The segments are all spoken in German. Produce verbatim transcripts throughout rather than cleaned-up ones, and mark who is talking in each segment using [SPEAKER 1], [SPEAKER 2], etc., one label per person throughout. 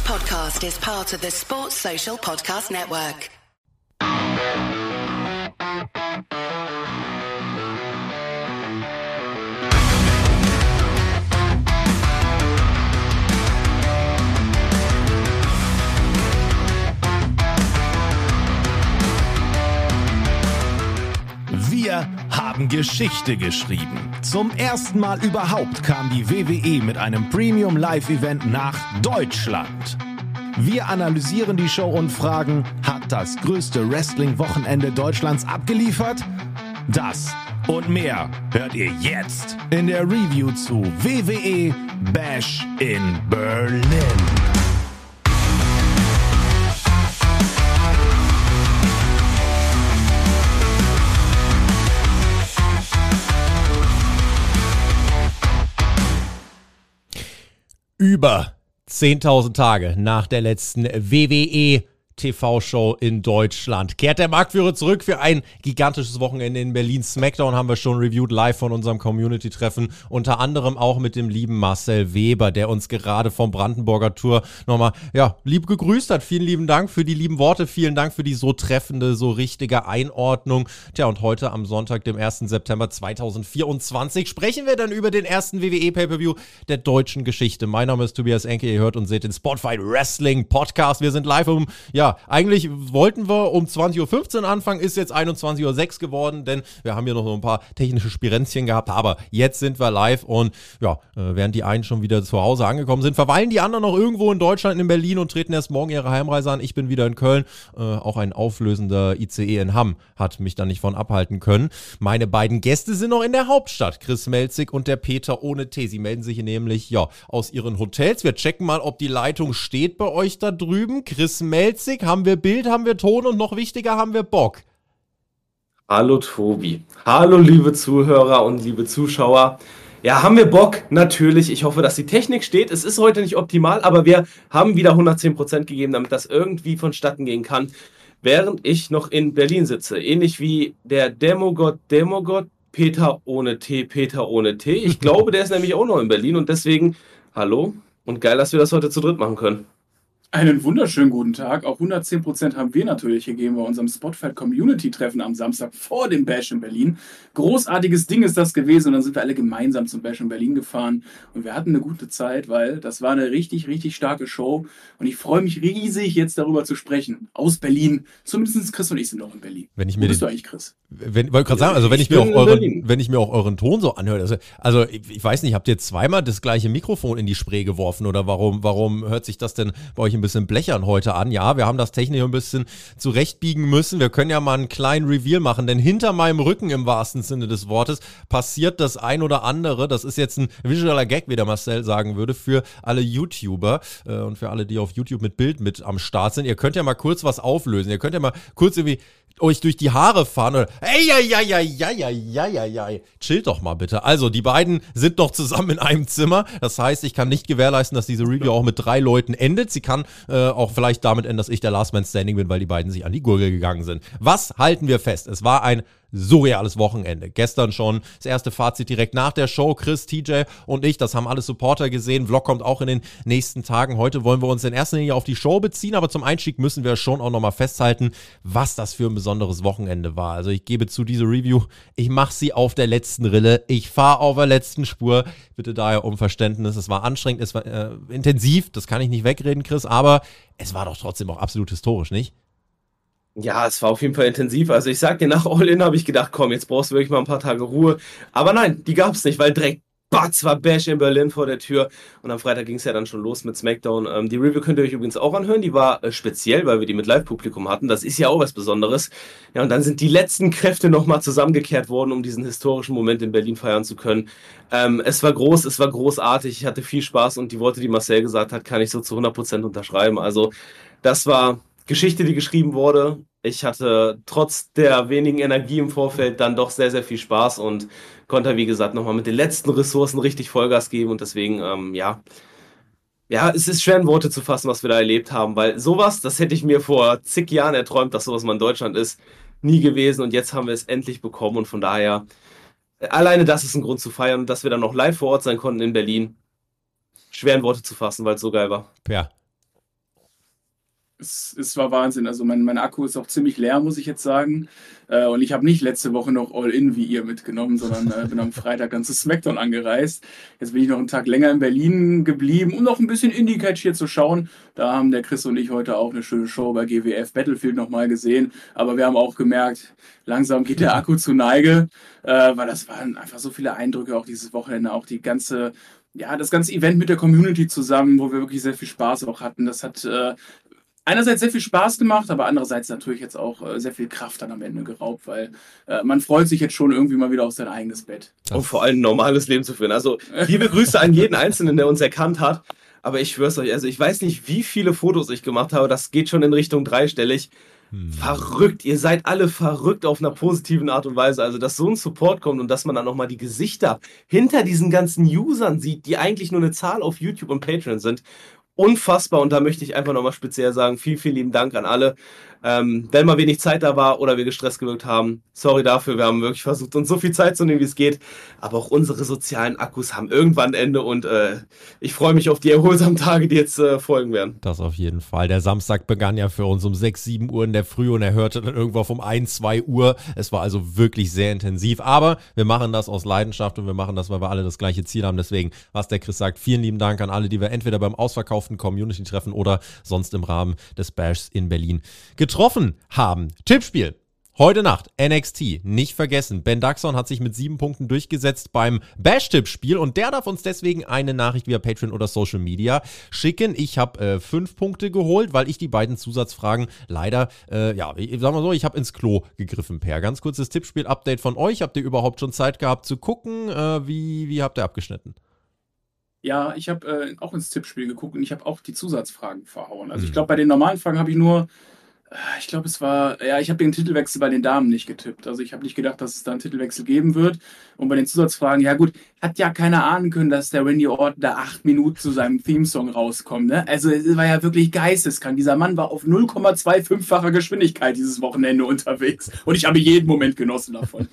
[SPEAKER 1] podcast is part of the Sports Social Podcast Network.
[SPEAKER 2] Wir haben Geschichte geschrieben. Zum ersten Mal überhaupt kam die W W E mit einem Premium-Live-Event nach Deutschland. Wir analysieren die Show und fragen, hat das größte Wrestling-Wochenende Deutschlands abgeliefert? Das und mehr hört ihr jetzt in der Review zu W W E Bash in Berlin.
[SPEAKER 3] Über zehntausend Tage nach der letzten W W E T V-Show in Deutschland kehrt der Marktführer zurück für ein gigantisches Wochenende in Berlin. SmackDown haben wir schon reviewed live von unserem Community-Treffen. Unter anderem auch mit dem lieben Marcel Weber, der uns gerade vom Brandenburger Tour nochmal, ja, lieb gegrüßt hat. Vielen lieben Dank für die lieben Worte. Vielen Dank für die so treffende, so richtige Einordnung. Tja, und heute am Sonntag, dem ersten September zweitausendvierundzwanzig, sprechen wir dann über den ersten W W E Pay-Per-View der deutschen Geschichte. Mein Name ist Tobias Enke. Ihr hört und seht den Spotify Wrestling Podcast. Wir sind live um, ja, Ja, eigentlich wollten wir um zwanzig Uhr fünfzehn anfangen, ist jetzt einundzwanzig Uhr sechs geworden, denn wir haben hier noch so ein paar technische Spirenzchen gehabt, aber jetzt sind wir live und ja, während die einen schon wieder zu Hause angekommen sind, verweilen die anderen noch irgendwo in Deutschland, in Berlin und treten erst morgen ihre Heimreise an. Ich bin wieder in Köln, äh, auch ein auflösender I C E in Hamm hat mich da nicht von abhalten können. Meine beiden Gäste sind noch in der Hauptstadt, Chris Melzig und der Peter ohne T. Sie melden sich nämlich, ja, aus ihren Hotels. Wir checken mal, ob die Leitung steht bei euch da drüben. Chris Melzig, haben wir Bild, haben wir Ton und noch wichtiger, haben wir Bock.
[SPEAKER 4] Hallo Tobi, hallo liebe Zuhörer und liebe Zuschauer. Ja, haben wir Bock? Natürlich. Ich hoffe, dass die Technik steht. Es ist heute nicht optimal, aber wir haben wieder hundertzehn Prozent gegeben, damit das irgendwie vonstatten gehen kann, während ich noch in Berlin sitze. Ähnlich wie der Demogott, Demogott, Peter ohne T, Peter ohne T. Ich glaube, der ist nämlich auch noch in Berlin und deswegen hallo und geil, dass wir das heute zu dritt machen können.
[SPEAKER 5] Einen wunderschönen guten Tag. Auch hundertzehn Prozent haben wir natürlich gegeben bei unserem Spotify Community Treffen am Samstag vor dem Bash in Berlin. Großartiges Ding ist das gewesen und dann sind wir alle gemeinsam zum Bash in Berlin gefahren und wir hatten eine gute Zeit, weil das war eine richtig, richtig starke Show und ich freue mich riesig, jetzt darüber zu sprechen. Aus Berlin. Zumindest Chris und ich sind noch in Berlin.
[SPEAKER 3] Wenn ich mir
[SPEAKER 5] Wo bist
[SPEAKER 3] den,
[SPEAKER 5] du eigentlich, Chris?
[SPEAKER 3] Wenn, wollte gerade sagen, also wenn ich, ich mir auch euren, wenn ich mir auch euren Ton so anhöre, also, also ich, ich weiß nicht, habt ihr zweimal das gleiche Mikrofon in die Spree geworfen oder warum, warum hört sich das denn bei euch ein bisschen blechern heute an? Ja, wir haben das technisch ein bisschen zurechtbiegen müssen. Wir können ja mal einen kleinen Reveal machen, denn hinter meinem Rücken im wahrsten Sinne des Wortes passiert das ein oder andere. Das ist jetzt ein visueller Gag, wie der Marcel sagen würde, für alle YouTuber äh, und für alle, die auf YouTube mit Bild mit am Start sind. Ihr könnt ja mal kurz was auflösen. Ihr könnt ja mal kurz irgendwie euch durch die Haare fahren oder ey, ey, ey, ey, ey, ey, ey, ey. Chillt doch mal bitte. Also, die beiden sind noch zusammen in einem Zimmer. Das heißt, ich kann nicht gewährleisten, dass diese Review auch mit drei Leuten endet. Sie kann äh, auch vielleicht damit enden, dass ich der Last Man Standing bin, weil die beiden sich an die Gurgel gegangen sind. Was halten wir fest? Es war ein surreales Wochenende. Gestern schon das erste Fazit direkt nach der Show. Chris, T J und ich, das haben alle Supporter gesehen. Vlog kommt auch in den nächsten Tagen. Heute wollen wir uns in erster Linie auf die Show beziehen, aber zum Einstieg müssen wir schon auch nochmal festhalten, was das für ein besonderes Wochenende war. Also ich gebe zu, diese Review, ich mache sie auf der letzten Rille. Ich fahre auf der letzten Spur. Bitte daher um Verständnis. Es war anstrengend, es war äh, intensiv, das kann ich nicht wegreden, Chris, aber es war doch trotzdem auch absolut historisch, nicht?
[SPEAKER 4] Ja, es war auf jeden Fall intensiv. Also ich sag dir, nach All-In habe ich gedacht, komm, jetzt brauchst du wirklich mal ein paar Tage Ruhe. Aber nein, die gab's nicht, weil direkt, batz, war Bash in Berlin vor der Tür. Und am Freitag ging es ja dann schon los mit SmackDown. Ähm, die Review könnt ihr euch übrigens auch anhören. Die war äh, speziell, weil wir die mit Live-Publikum hatten. Das ist ja auch was Besonderes. Ja, und dann sind die letzten Kräfte nochmal zusammengekehrt worden, um diesen historischen Moment in Berlin feiern zu können. Ähm, es war groß, es war großartig. Ich hatte viel Spaß und die Worte, die Marcel gesagt hat, kann ich so zu hundert Prozent unterschreiben. Also das war Geschichte, die geschrieben wurde. Ich hatte trotz der wenigen Energie im Vorfeld dann doch sehr, sehr viel Spaß und konnte, wie gesagt, nochmal mit den letzten Ressourcen richtig Vollgas geben und deswegen, ähm, ja, ja, es ist schwer in Worte zu fassen, was wir da erlebt haben, weil sowas, das hätte ich mir vor zig Jahren erträumt, dass sowas mal in Deutschland ist, nie gewesen und jetzt haben wir es endlich bekommen und von daher, alleine das ist ein Grund zu feiern und dass wir dann noch live vor Ort sein konnten in Berlin, schwer in Worte zu fassen, weil es so geil war.
[SPEAKER 3] Ja.
[SPEAKER 5] Es, es war Wahnsinn. Also mein, mein Akku ist auch ziemlich leer, muss ich jetzt sagen. Äh, und ich habe nicht letzte Woche noch All-In wie ihr mitgenommen, sondern äh, bin am Freitag dann zu SmackDown angereist. Jetzt bin ich noch einen Tag länger in Berlin geblieben, um noch ein bisschen Indie-Catch hier zu schauen. Da haben der Chris und ich heute auch eine schöne Show bei G W F Battlefield nochmal gesehen. Aber wir haben auch gemerkt, langsam geht der Akku zu Neige, äh, weil das waren einfach so viele Eindrücke auch dieses Wochenende, auch die ganze... Ja, das ganze Event mit der Community zusammen, wo wir wirklich sehr viel Spaß auch hatten. Das hat äh, einerseits sehr viel Spaß gemacht, aber andererseits natürlich jetzt auch äh, sehr viel Kraft dann am Ende geraubt, weil äh, man freut sich jetzt schon irgendwie mal wieder auf sein eigenes Bett.
[SPEAKER 4] Und vor allem ein normales Leben zu führen. Also liebe Grüße an jeden Einzelnen, der uns erkannt hat. Aber ich schwör's euch, also ich weiß nicht, wie viele Fotos ich gemacht habe. Das geht schon in Richtung dreistellig. Hm. Verrückt, ihr seid alle verrückt auf einer positiven Art und Weise. Also, dass so ein Support kommt und dass man dann nochmal die Gesichter hinter diesen ganzen Usern sieht, die eigentlich nur eine Zahl auf YouTube und Patreon sind. Unfassbar, und da möchte ich einfach nochmal speziell sagen, vielen, vielen lieben Dank an alle. Ähm, wenn mal wenig Zeit da war oder wir gestresst gewirkt haben, sorry dafür, wir haben wirklich versucht, uns so viel Zeit zu nehmen, wie es geht, aber auch unsere sozialen Akkus haben irgendwann ein Ende und äh, ich freue mich auf die erholsamen Tage, die jetzt äh, folgen werden.
[SPEAKER 3] Das auf jeden Fall. Der Samstag begann ja für uns um sechs, sieben Uhr in der Früh und er hörte dann irgendwo um eins, zwei Uhr. Es war also wirklich sehr intensiv, aber wir machen das aus Leidenschaft und wir machen das, weil wir alle das gleiche Ziel haben. Deswegen, was der Chris sagt, vielen lieben Dank an alle, die wir entweder beim ausverkauften Community-Treffen oder sonst im Rahmen des Bashs in Berlin getroffen haben. Tippspiel. Heute Nacht, N X T, nicht vergessen, Ben Daxon hat sich mit sieben Punkten durchgesetzt beim Bash-Tippspiel und der darf uns deswegen eine Nachricht via Patreon oder Social Media schicken. Ich habe äh, fünf Punkte geholt, weil ich die beiden Zusatzfragen leider, äh, ja, ich sag mal so, ich habe ins Klo gegriffen, Per. Ganz kurzes Tippspiel-Update von euch. Habt ihr überhaupt schon Zeit gehabt zu gucken? Äh, wie, wie habt ihr abgeschnitten?
[SPEAKER 5] Ja, ich habe äh, auch ins Tippspiel geguckt und ich habe auch die Zusatzfragen verhauen. Also mhm. ich glaube, bei den normalen Fragen habe ich nur Ich glaube, es war, ja, ich habe den Titelwechsel bei den Damen nicht getippt. Also ich habe nicht gedacht, dass es da einen Titelwechsel geben wird. Und bei den Zusatzfragen, ja gut, hat ja keiner ahnen können, dass der Randy Orton da acht Minuten zu seinem Theme-Song rauskommt. Ne? Also es war ja wirklich geisteskrank. Dieser Mann war auf null Komma fünfundzwanzig-facher Geschwindigkeit dieses Wochenende unterwegs. Und ich habe jeden Moment genossen davon.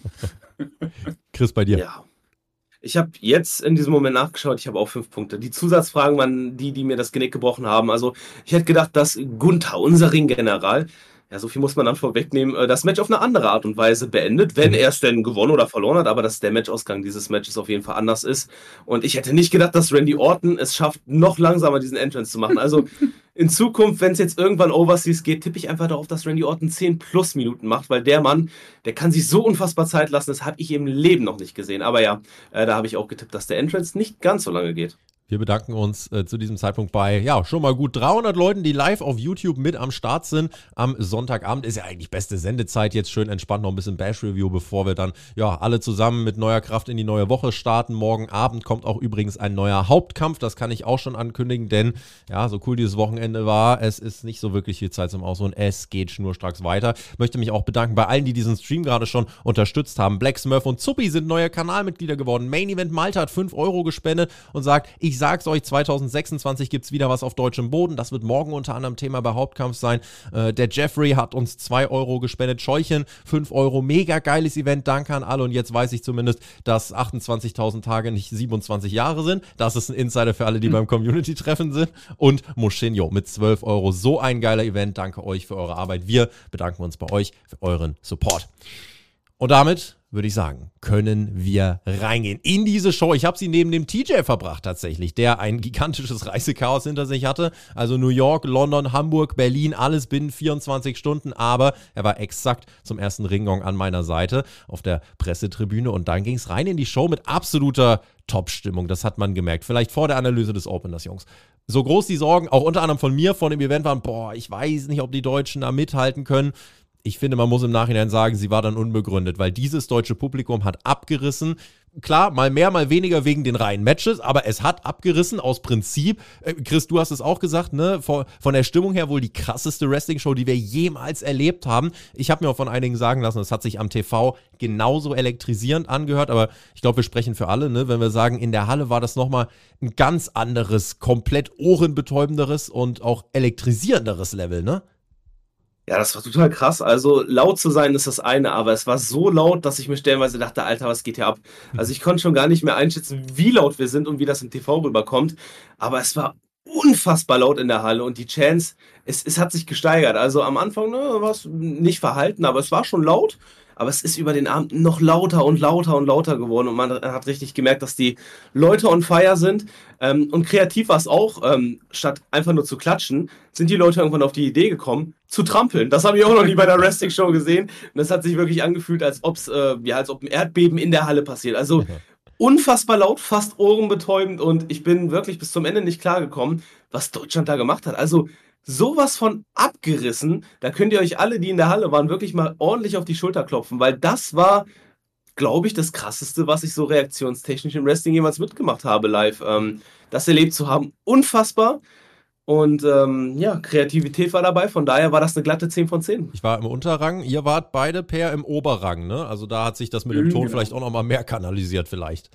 [SPEAKER 3] Chris, bei dir?
[SPEAKER 4] Ja. Ich habe jetzt in diesem Moment nachgeschaut, ich habe auch fünf Punkte. Die Zusatzfragen waren die, die mir das Genick gebrochen haben. Also ich hätte gedacht, dass Gunther, unser Ringgeneral, ja, so viel muss man dann vorwegnehmen, das Match auf eine andere Art und Weise beendet, wenn er es denn gewonnen oder verloren hat, aber dass der Matchausgang dieses Matches auf jeden Fall anders ist. Und ich hätte nicht gedacht, dass Randy Orton es schafft, noch langsamer diesen Entrance zu machen. Also in Zukunft, wenn es jetzt irgendwann Overseas geht, tippe ich einfach darauf, dass Randy Orton zehn plus Minuten macht, weil der Mann, der kann sich so unfassbar Zeit lassen, das habe ich im Leben noch nicht gesehen. Aber ja, äh, da habe ich auch getippt, dass der Entrance nicht ganz so lange geht.
[SPEAKER 3] Wir bedanken uns äh, zu diesem Zeitpunkt bei, ja, schon mal gut dreihundert Leuten, die live auf YouTube mit am Start sind. Am Sonntagabend ist ja eigentlich beste Sendezeit, jetzt schön entspannt noch ein bisschen Bash-Review, bevor wir dann, ja, alle zusammen mit neuer Kraft in die neue Woche starten. Morgen Abend kommt auch übrigens ein neuer Hauptkampf, das kann ich auch schon ankündigen, denn, ja, so cool dieses Wochenende war, es ist nicht so wirklich viel Zeit zum Ausruhen, es geht schnurstracks weiter. Möchte mich auch bedanken bei allen, die diesen Stream gerade schon unterstützt haben. Black Smurf und Zuppi sind neue Kanalmitglieder geworden. Main Event Malta hat fünf Euro gespendet und sagt, ich Ich sag's euch, zwanzig sechsundzwanzig gibt's wieder was auf deutschem Boden. Das wird morgen unter anderem Thema bei Hauptkampf sein. Äh, der Jeffrey hat uns zwei Euro gespendet. Scheuchen, fünf Euro. Mega geiles Event. Danke an alle. Und jetzt weiß ich zumindest, dass achtundzwanzigtausend Tage nicht siebenundzwanzig Jahre sind. Das ist ein Insider für alle, die mhm. beim Community-Treffen sind. Und Moschinho mit zwölf Euro. So ein geiler Event. Danke euch für eure Arbeit. Wir bedanken uns bei euch für euren Support. Und damit würde ich sagen, können wir reingehen in diese Show. Ich habe sie neben dem T J verbracht tatsächlich, der ein gigantisches Reisechaos hinter sich hatte. Also New York, London, Hamburg, Berlin, alles binnen vierundzwanzig Stunden. Aber er war exakt zum ersten Ringgong an meiner Seite auf der Pressetribüne. Und dann ging es rein in die Show mit absoluter Top-Stimmung. Das hat man gemerkt. Vielleicht vor der Analyse des Openers, Jungs. So groß die Sorgen, auch unter anderem von mir, von dem Event waren, boah, ich weiß nicht, ob die Deutschen da mithalten können. Ich finde, man muss im Nachhinein sagen, sie war dann unbegründet, weil dieses deutsche Publikum hat abgerissen. Klar, mal mehr, mal weniger wegen den reinen Matches, aber es hat abgerissen aus Prinzip. Äh, Chris, du hast es auch gesagt, ne? Von, von der Stimmung her wohl die krasseste Wrestling-Show, die wir jemals erlebt haben. Ich habe mir auch von einigen sagen lassen, es hat sich am T V genauso elektrisierend angehört, aber ich glaube, wir sprechen für alle, ne? Wenn wir sagen, in der Halle war das nochmal ein ganz anderes, komplett ohrenbetäubenderes und auch elektrisierenderes Level, ne?
[SPEAKER 4] Ja, das war total krass. Also laut zu sein ist das eine, aber es war so laut, dass ich mir stellenweise dachte, Alter, was geht hier ab? Also ich konnte schon gar nicht mehr einschätzen, wie laut wir sind und wie das im T V rüberkommt. Aber es war unfassbar laut in der Halle und die Chants, es, es hat sich gesteigert. Also am Anfang ne, war es nicht verhalten, aber es war schon laut. Aber es ist über den Abend noch lauter und lauter und lauter geworden und man hat richtig gemerkt, dass die Leute on fire sind. Ähm, und kreativ war es auch, ähm, statt einfach nur zu klatschen, sind die Leute irgendwann auf die Idee gekommen, zu trampeln. Das habe ich auch noch nie bei der Wrestling-Show gesehen. Und das hat sich wirklich angefühlt, als ob's, äh, ja, als ob ein Erdbeben in der Halle passiert. Also okay. Unfassbar laut, fast ohrenbetäubend und ich bin wirklich bis zum Ende nicht klargekommen, was Deutschland da gemacht hat. Also sowas von abgerissen, da könnt ihr euch alle, die in der Halle waren, wirklich mal ordentlich auf die Schulter klopfen, weil das war, glaube ich, das Krasseste, was ich so reaktionstechnisch im Wrestling jemals mitgemacht habe live. Ähm, das erlebt zu haben, unfassbar. Und ähm, ja, Kreativität war dabei, von daher war das eine glatte zehn von zehn.
[SPEAKER 3] Ich war im Unterrang, ihr wart beide per im Oberrang, ne? Also da hat sich das mit dem
[SPEAKER 5] Mhm,
[SPEAKER 3] Ton
[SPEAKER 5] genau.
[SPEAKER 3] vielleicht auch noch mal mehr kanalisiert vielleicht.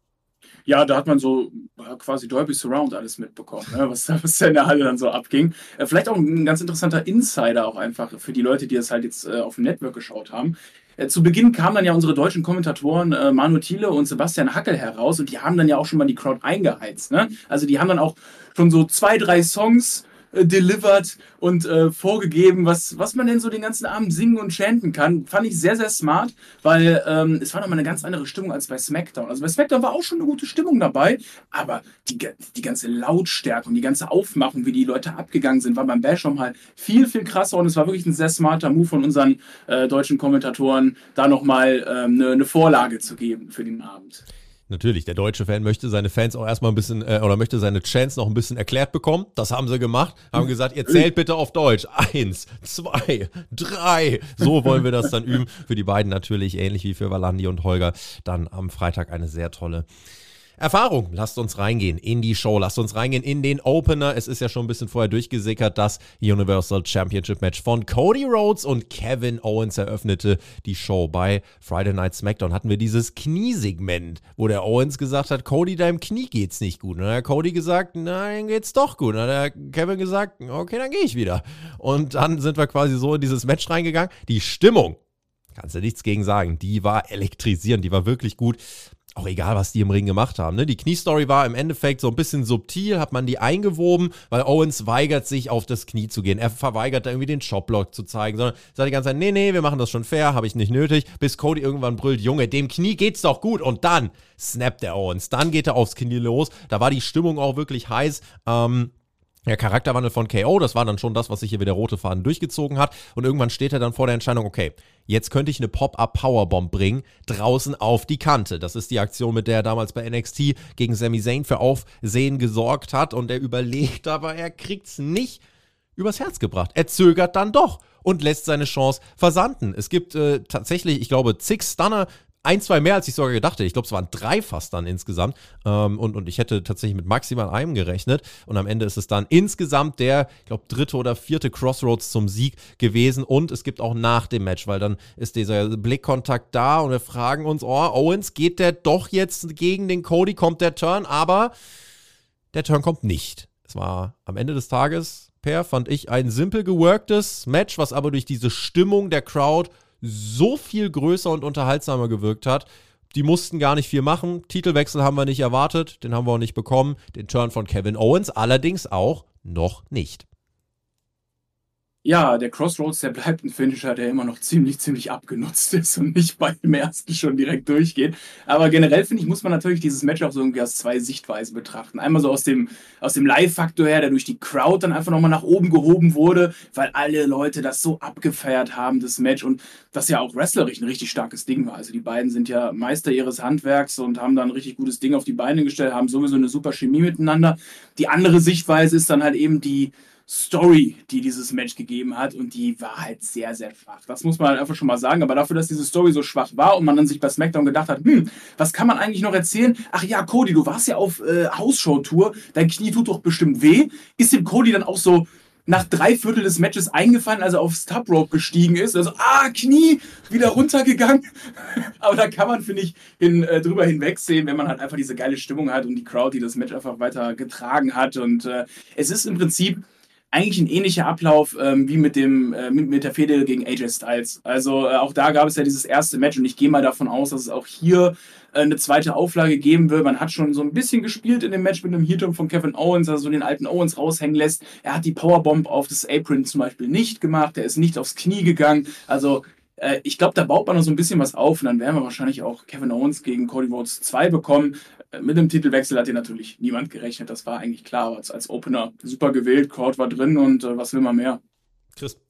[SPEAKER 5] Ja, da hat man so äh, quasi Dolby Surround alles mitbekommen, ne? was, da- was da in der Halle dann so abging. Äh, vielleicht auch ein ganz interessanter Insider auch einfach für die Leute, die das halt jetzt äh, auf dem Network geschaut haben. Äh, zu Beginn kamen dann ja unsere deutschen Kommentatoren äh, Manu Thiele und Sebastian Hackel heraus und die haben dann ja auch schon mal die Crowd eingeheizt. Ne? Also die haben dann auch schon so zwei, drei Songs äh, delivered und äh, vorgegeben, was, was man denn so den ganzen Abend singen und chanten kann. Fand ich sehr, sehr smart, weil ähm, es war nochmal eine ganz andere Stimmung als bei SmackDown. Also bei SmackDown war auch schon eine gute Stimmung dabei, aber die, ga- die ganze Lautstärke und die ganze Aufmachung, wie die Leute abgegangen sind, war beim Bash nochmal viel, viel krasser und es war wirklich ein sehr smarter Move von unseren äh, deutschen Kommentatoren, da nochmal ähm, eine, eine Vorlage zu geben für den Abend.
[SPEAKER 3] Natürlich, der deutsche Fan möchte seine Fans auch erstmal ein bisschen, äh, oder möchte seine Chants noch ein bisschen erklärt bekommen. Das haben sie gemacht, haben gesagt, ihr zählt bitte auf Deutsch. Eins, zwei, drei. So wollen wir das dann üben. Für die beiden natürlich, ähnlich wie für Valandi und Holger, dann am Freitag eine sehr tolle Erfahrung. Lasst uns reingehen in die Show, lasst uns reingehen in den Opener. Es ist ja schon ein bisschen vorher durchgesickert, das Universal Championship Match von Cody Rhodes und Kevin Owens eröffnete die Show. Bei Friday Night SmackDown hatten wir dieses Kniesegment, wo der Owens gesagt hat, Cody, deinem Knie geht's nicht gut. Und dann hat Cody gesagt, nein, geht's doch gut. Und dann hat Kevin gesagt, okay, dann gehe ich wieder. Und dann sind wir quasi so in dieses Match reingegangen. Die Stimmung, kannst du nichts gegen sagen, die war elektrisierend, die war wirklich gut. Auch egal, was die im Ring gemacht haben. Ne? Die Kniestory war im Endeffekt so ein bisschen subtil, hat man die eingewoben, weil Owens weigert sich, auf das Knie zu gehen. Er verweigert da irgendwie den Chopblock zu zeigen, sondern sagt die ganze Zeit, nee, nee, wir machen das schon fair, habe ich nicht nötig. Bis Cody irgendwann brüllt, Junge, dem Knie geht's doch gut. Und dann snappt der Owens. Dann geht er aufs Knie los. Da war die Stimmung auch wirklich heiß. Ähm, Der Charakterwandel von K O, das war dann schon das, was sich hier wie der rote Faden durchgezogen hat. Und irgendwann steht er dann vor der Entscheidung, okay, jetzt könnte ich eine Pop-Up-Powerbomb bringen, draußen auf die Kante. Das ist die Aktion, mit der er damals bei N X T gegen Sami Zayn für Aufsehen gesorgt hat. Und er überlegt, aber er kriegt's nicht übers Herz gebracht. Er zögert dann doch und lässt seine Chance versanden. Es gibt äh, tatsächlich, ich glaube, zig Stunner, ein, zwei mehr, als ich sogar gedacht hätte. Ich glaube, es waren drei fast dann insgesamt. Ähm, und, und ich hätte tatsächlich mit maximal einem gerechnet. Und am Ende ist es dann insgesamt der, ich glaube, dritte oder vierte Crossroads zum Sieg gewesen. Und es gibt auch nach dem Match, weil dann ist dieser Blickkontakt da und wir fragen uns, oh, Owens, geht der doch jetzt gegen den Cody? Kommt der Turn? Aber der Turn kommt nicht. Es war am Ende des Tages, Per, fand ich, ein simpel geworktes Match, was aber durch diese Stimmung der Crowd so viel größer und unterhaltsamer gewirkt hat. Die mussten gar nicht viel machen. Titelwechsel haben wir nicht erwartet, den haben wir auch nicht bekommen. Den Turn von Kevin Owens allerdings auch noch nicht.
[SPEAKER 5] Ja, der Crossroads, der bleibt ein Finisher, der immer noch ziemlich, ziemlich abgenutzt ist und nicht bei dem ersten schon direkt durchgeht. Aber generell, finde ich, muss man natürlich dieses Match auch so irgendwie aus zwei Sichtweisen betrachten. Einmal so aus dem, aus dem Live-Faktor her, der durch die Crowd dann einfach nochmal nach oben gehoben wurde, weil alle Leute das so abgefeiert haben, das Match. Und das ja auch wrestlerisch ein richtig starkes Ding war. Also die beiden sind ja Meister ihres Handwerks und haben da ein richtig gutes Ding auf die Beine gestellt, haben sowieso eine super Chemie miteinander. Die andere Sichtweise ist dann halt eben die Story, die dieses Match gegeben hat, und die war halt sehr, sehr schwach. Das muss man halt einfach schon mal sagen, aber dafür, dass diese Story so schwach war und man dann sich bei SmackDown gedacht hat, hm, was kann man eigentlich noch erzählen? Ach ja, Cody, du warst ja auf äh, House-Show-Tour, dein Knie tut doch bestimmt weh. Ist dem Cody dann auch so nach drei Viertel des Matches eingefallen, als er aufs Top Rope gestiegen ist? Also, ah, Knie, wieder runtergegangen. Aber da kann man, finde ich, hin, äh, drüber hinwegsehen, wenn man halt einfach diese geile Stimmung hat und die Crowd, die das Match einfach weiter getragen hat. Und äh, es ist im Prinzip eigentlich ein ähnlicher Ablauf ähm, wie mit, dem, äh, mit, mit der Fehde gegen A J Styles. Also äh, auch da gab es ja dieses erste Match und ich gehe mal davon aus, dass es auch hier äh, eine zweite Auflage geben wird. Man hat schon so ein bisschen gespielt in dem Match mit einem Heat-Turn von Kevin Owens, also so den alten Owens raushängen lässt. Er hat die Powerbomb auf das Apron zum Beispiel nicht gemacht, er ist nicht aufs Knie gegangen. Also äh, ich glaube, da baut man noch so ein bisschen was auf und dann werden wir wahrscheinlich auch Kevin Owens gegen Cody Rhodes zwei bekommen. Mit dem Titelwechsel hat hier natürlich niemand gerechnet, das war eigentlich klar, aber als Opener super gewählt, Crowd war drin und äh, was will man mehr?
[SPEAKER 3] Chris.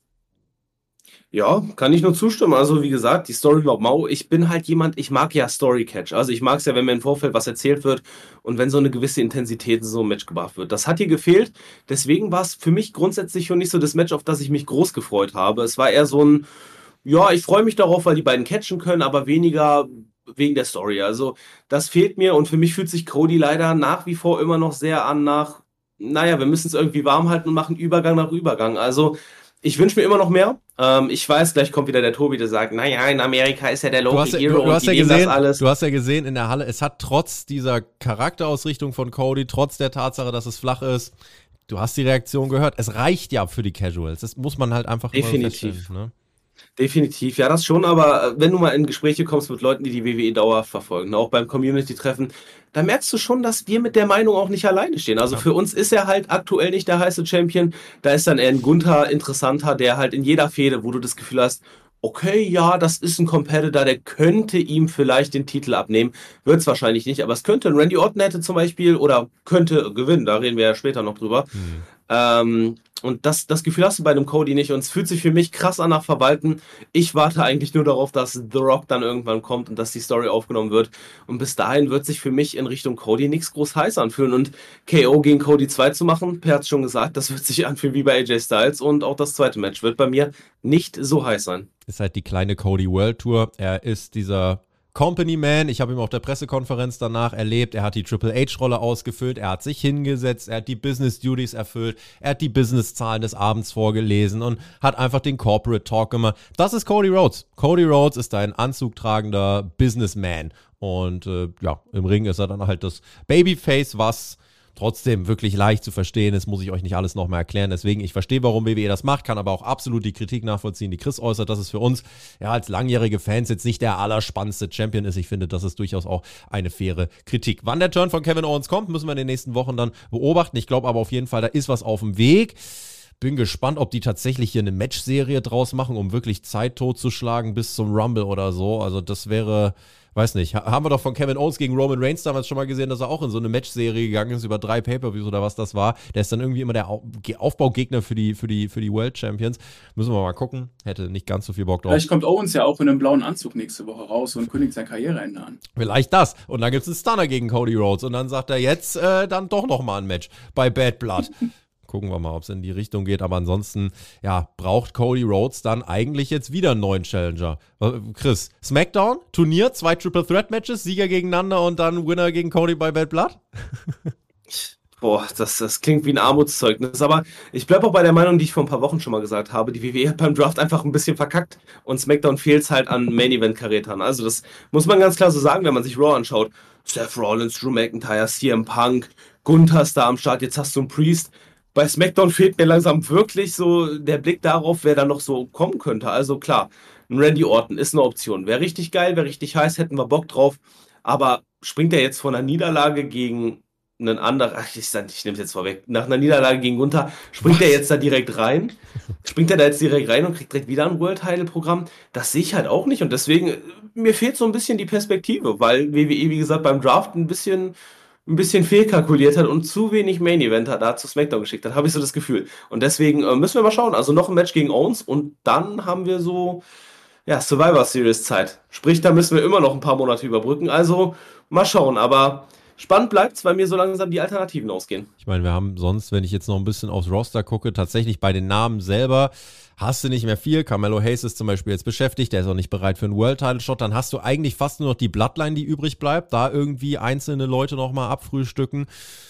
[SPEAKER 4] Ja, kann ich nur zustimmen. Also wie gesagt, die Story war mau. Ich bin halt jemand, ich mag ja Story-Catch. Also ich mag es ja, wenn mir im Vorfeld was erzählt wird und wenn so eine gewisse Intensität in so ein Match gebracht wird. Das hat hier gefehlt. Deswegen war es für mich grundsätzlich schon nicht so das Match, auf das ich mich groß gefreut habe. Es war eher so ein, ja, ich freue mich darauf, weil die beiden catchen können, aber weniger wegen der Story. Also das fehlt mir und für mich fühlt sich Cody leider nach wie vor immer noch sehr an nach, naja, wir müssen es irgendwie warm halten und machen Übergang nach Übergang. Also ich wünsche mir immer noch mehr. Ähm, ich weiß, gleich kommt wieder der Tobi, der sagt, naja, in Amerika ist ja der Local
[SPEAKER 3] ja,
[SPEAKER 4] Hero
[SPEAKER 3] du, du
[SPEAKER 4] und die
[SPEAKER 3] ja
[SPEAKER 4] nehmen
[SPEAKER 3] gesehen,
[SPEAKER 4] das alles.
[SPEAKER 3] Du hast ja gesehen in der Halle, es hat trotz dieser Charakterausrichtung von Cody, trotz der Tatsache, dass es flach ist, du hast die Reaktion gehört, es reicht ja für die Casuals. Das muss man halt einfach
[SPEAKER 4] Definitiv.
[SPEAKER 3] feststellen, ne?
[SPEAKER 4] Definitiv, ja, das schon, aber wenn du mal in Gespräche kommst mit Leuten, die die W W E dauerhaft verfolgen, auch beim Community-Treffen, da merkst du schon, dass wir mit der Meinung auch nicht alleine stehen. Also
[SPEAKER 3] Ja.
[SPEAKER 4] für uns ist er halt aktuell nicht der heiße Champion, da ist dann eher ein Gunther interessanter, der halt in jeder Fehde, wo du das Gefühl hast, okay, ja, das ist ein Competitor, der könnte ihm vielleicht den Titel abnehmen, wird es wahrscheinlich nicht, aber es könnte, ein Randy Orton hätte zum Beispiel, oder könnte gewinnen, da reden wir ja später noch drüber.
[SPEAKER 3] Mhm.
[SPEAKER 4] Ähm, und das, das Gefühl hast du bei einem Cody nicht und es fühlt sich für mich krass an nach Verwalten. Ich warte eigentlich nur darauf, dass The Rock dann irgendwann kommt und dass die Story aufgenommen wird und bis dahin wird sich für mich in Richtung Cody nichts groß heiß anfühlen und K O gegen Cody zwei zu machen, Per hat schon gesagt, das wird sich anfühlen wie bei A J Styles und auch das zweite Match wird bei mir nicht so heiß sein.
[SPEAKER 3] Ist halt die kleine Cody World Tour. Er ist dieser Company Man, ich habe ihn auf der Pressekonferenz danach erlebt, er hat die Triple H-Rolle ausgefüllt, er hat sich hingesetzt, er hat die Business Duties erfüllt, er hat die Business-Zahlen des Abends vorgelesen und hat einfach den Corporate Talk gemacht. Das ist Cody Rhodes. Cody Rhodes ist ein anzugtragender Businessman und äh, ja, im Ring ist er dann halt das Babyface, was trotzdem wirklich leicht zu verstehen ist, muss ich euch nicht alles nochmal erklären. Deswegen, ich verstehe, warum W W E das macht, kann aber auch absolut die Kritik nachvollziehen, die Chris äußert, dass es für uns ja als langjährige Fans jetzt nicht der allerspannendste Champion ist. Ich finde, das ist durchaus auch eine faire Kritik. Wann der Turn von Kevin Owens kommt, müssen wir in den nächsten Wochen dann beobachten. Ich glaube aber auf jeden Fall, da ist was auf dem Weg. Bin gespannt, ob die tatsächlich hier eine Matchserie draus machen, um wirklich Zeit totzuschlagen bis zum Rumble oder so. Also das wäre, weiß nicht, haben wir doch von Kevin Owens gegen Roman Reigns damals schon mal gesehen, dass er auch in so eine Matchserie gegangen ist über drei Pay-Per-Views oder was das war. Der ist dann irgendwie immer der Aufbaugegner für die, für die, für die World Champions. Müssen wir mal gucken. Hätte nicht ganz so viel Bock drauf.
[SPEAKER 5] Vielleicht kommt Owens ja auch in einem blauen Anzug nächste Woche raus und kündigt sein Karriereende an.
[SPEAKER 3] Vielleicht das. Und dann gibt es einen Stunner gegen Cody Rhodes und dann sagt er jetzt äh, dann doch nochmal ein Match bei Bad Blood. Gucken wir mal, ob es in die Richtung geht. Aber ansonsten, ja, braucht Cody Rhodes dann eigentlich jetzt wieder einen neuen Challenger. Chris, SmackDown, Turnier, zwei Triple Threat Matches, Sieger gegeneinander und dann Winner gegen Cody bei Bad Blood?
[SPEAKER 4] Boah, das, das klingt wie ein Armutszeugnis. Aber ich bleibe auch bei der Meinung, die ich vor ein paar Wochen schon mal gesagt habe. Die W W E hat beim Draft einfach ein bisschen verkackt und SmackDown fehlt es halt an Main-Event-Karätern. Also das muss man ganz klar so sagen, wenn man sich Raw anschaut. Seth Rollins, Drew McIntyre, C M Punk, Gunther ist da am Start, jetzt hast du einen Priest. Bei SmackDown fehlt mir langsam wirklich so der Blick darauf, wer da noch so kommen könnte. Also klar, ein Randy Orton ist eine Option. Wäre richtig geil, wäre richtig heiß, hätten wir Bock drauf. Aber springt er jetzt von einer Niederlage gegen einen anderen, ach, ich, ich nehme es jetzt vorweg, nach einer Niederlage gegen Gunther, springt er jetzt da direkt rein? Springt er da jetzt direkt rein und kriegt direkt wieder ein World-Title-Programm? Das sehe ich halt auch nicht. Und deswegen, mir fehlt so ein bisschen die Perspektive, weil W W E, wie gesagt, beim Draft ein bisschen... ein bisschen fehlkalkuliert hat und zu wenig Main-Eventer da zu SmackDown geschickt hat, habe ich so das Gefühl. Und deswegen äh, müssen wir mal schauen. Also noch ein Match gegen Owens und dann haben wir so, ja, Survivor Series Zeit. Sprich, da müssen wir immer noch ein paar Monate überbrücken. Also mal schauen, aber spannend bleibt's, weil mir so langsam die Alternativen ausgehen.
[SPEAKER 3] Ich meine, wir haben sonst, wenn ich jetzt noch ein bisschen aufs Roster gucke, tatsächlich bei den Namen selber hast du nicht mehr viel. Carmelo Hayes ist zum Beispiel jetzt beschäftigt, der ist auch nicht bereit für einen World-Title-Shot. Dann hast du eigentlich fast nur noch die Bloodline, die übrig bleibt. Da irgendwie einzelne Leute nochmal abfrühstücken.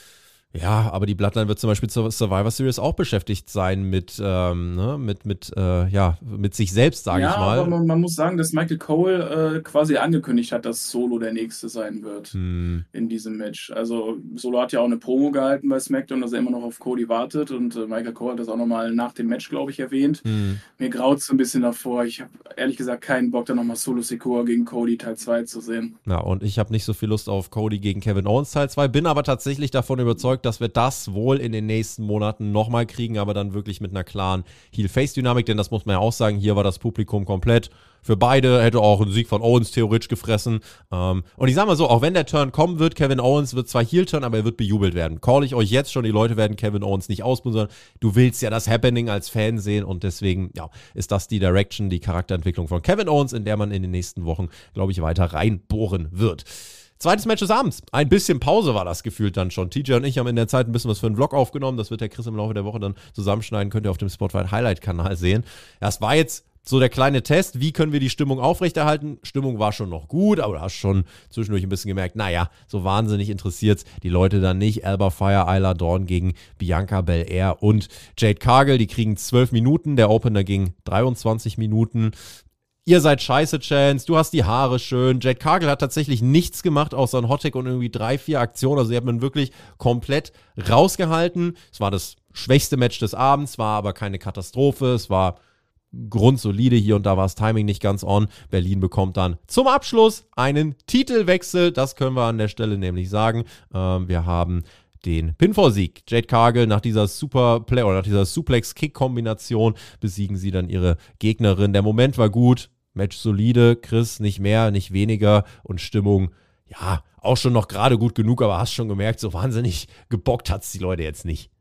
[SPEAKER 3] Ja, aber die Bloodline wird zum Beispiel zur Survivor Series auch beschäftigt sein mit, ähm, ne, mit, mit, äh, ja, mit sich selbst, sage
[SPEAKER 5] Ja,
[SPEAKER 3] ich mal.
[SPEAKER 5] aber man, man muss sagen, dass Michael Cole äh, quasi angekündigt hat, dass Solo der Nächste sein wird
[SPEAKER 3] Hm.
[SPEAKER 5] in diesem Match. Also Solo hat ja auch eine Promo gehalten bei SmackDown, dass er immer noch auf Cody wartet und äh, Michael Cole hat das auch nochmal nach dem Match, glaube ich, erwähnt.
[SPEAKER 3] Hm.
[SPEAKER 5] Mir graut es ein bisschen davor. Ich habe ehrlich gesagt keinen Bock, da nochmal Solo Sikoa gegen Cody Teil zwei zu sehen.
[SPEAKER 3] Ja, und ich habe nicht so viel Lust auf Cody gegen Kevin Owens Teil zwei, bin aber tatsächlich davon überzeugt, dass wir das wohl in den nächsten Monaten nochmal kriegen, aber dann wirklich mit einer klaren Heel-Face-Dynamik, denn das muss man ja auch sagen, hier war das Publikum komplett für beide, hätte auch ein Sieg von Owens theoretisch gefressen. Ähm, und ich sag mal so, auch wenn der Turn kommen wird, Kevin Owens wird zwar Heel-Turn, aber er wird bejubelt werden. Call ich euch jetzt schon, die Leute werden Kevin Owens nicht ausbuhen, sondern du willst ja das Happening als Fan sehen und deswegen, ja, ist das die Direction, die Charakterentwicklung von Kevin Owens, in der man in den nächsten Wochen, glaube ich, weiter reinbohren wird. Zweites Match des Abends. Ein bisschen Pause war das gefühlt dann schon. T J und ich haben in der Zeit ein bisschen was für einen Vlog aufgenommen. Das wird der Chris im Laufe der Woche dann zusammenschneiden. Könnt ihr auf dem Spotify Highlight-Kanal sehen. Das war jetzt so der kleine Test. Wie können wir die Stimmung aufrechterhalten? Stimmung war schon noch gut, aber du hast schon zwischendurch ein bisschen gemerkt, naja, so wahnsinnig interessiert die Leute dann nicht. Alba Fire, Isla Dawn gegen Bianca Belair und Jade Cargill. Die kriegen zwölf Minuten. Der Opener ging dreiundzwanzig Minuten. Ihr seid scheiße, Chance, du hast die Haare schön. Jade Cargill hat tatsächlich nichts gemacht, außer ein Hottag und irgendwie drei, vier Aktionen. Also sie hat man wirklich komplett rausgehalten. Es war das schwächste Match des Abends, war aber keine Katastrophe. Es war grundsolide, hier und da war das Timing nicht ganz on. Berlin bekommt dann zum Abschluss einen Titelwechsel. Das können wir an der Stelle nämlich sagen. Ähm, wir haben den Pinfall-Sieg. Jade Cargill nach dieser Superplay oder nach dieser Suplex-Kick-Kombination besiegen sie dann ihre Gegnerin. Der Moment war gut, Match solide, Chris nicht mehr, nicht weniger und Stimmung, ja, auch schon noch gerade gut genug, aber hast schon gemerkt, so wahnsinnig gebockt hat's die Leute jetzt nicht.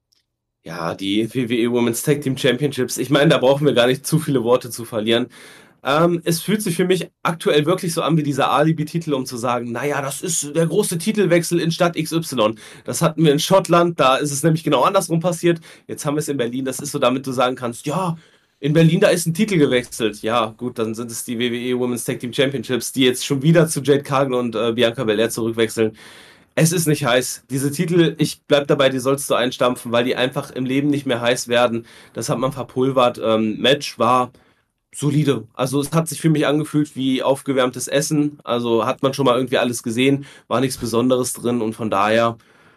[SPEAKER 4] Ja, die W W E Women's Tag Team Championships, ich meine, da brauchen wir gar nicht zu viele Worte zu verlieren. Ähm, es fühlt sich für mich aktuell wirklich so an wie dieser Alibi-Titel, um zu sagen, naja, das ist der große Titelwechsel in Stadt X Y. Das hatten wir in Schottland, da ist es nämlich genau andersrum passiert. Jetzt haben wir es in Berlin, das ist so, damit du sagen kannst, ja, in Berlin, da ist ein Titel gewechselt. Ja, gut, dann sind es die W W E Women's Tag Team Championships, die jetzt schon wieder zu Jade Cargill und äh, Bianca Belair zurückwechseln. Es ist nicht heiß. Diese Titel, ich bleib dabei, die sollst du einstampfen, weil die einfach im Leben nicht mehr heiß werden. Das hat man verpulvert. Ähm, Match war solide. Also es hat sich für mich angefühlt wie aufgewärmtes Essen. Also hat man schon mal irgendwie alles gesehen, war nichts Besonderes drin und von daher,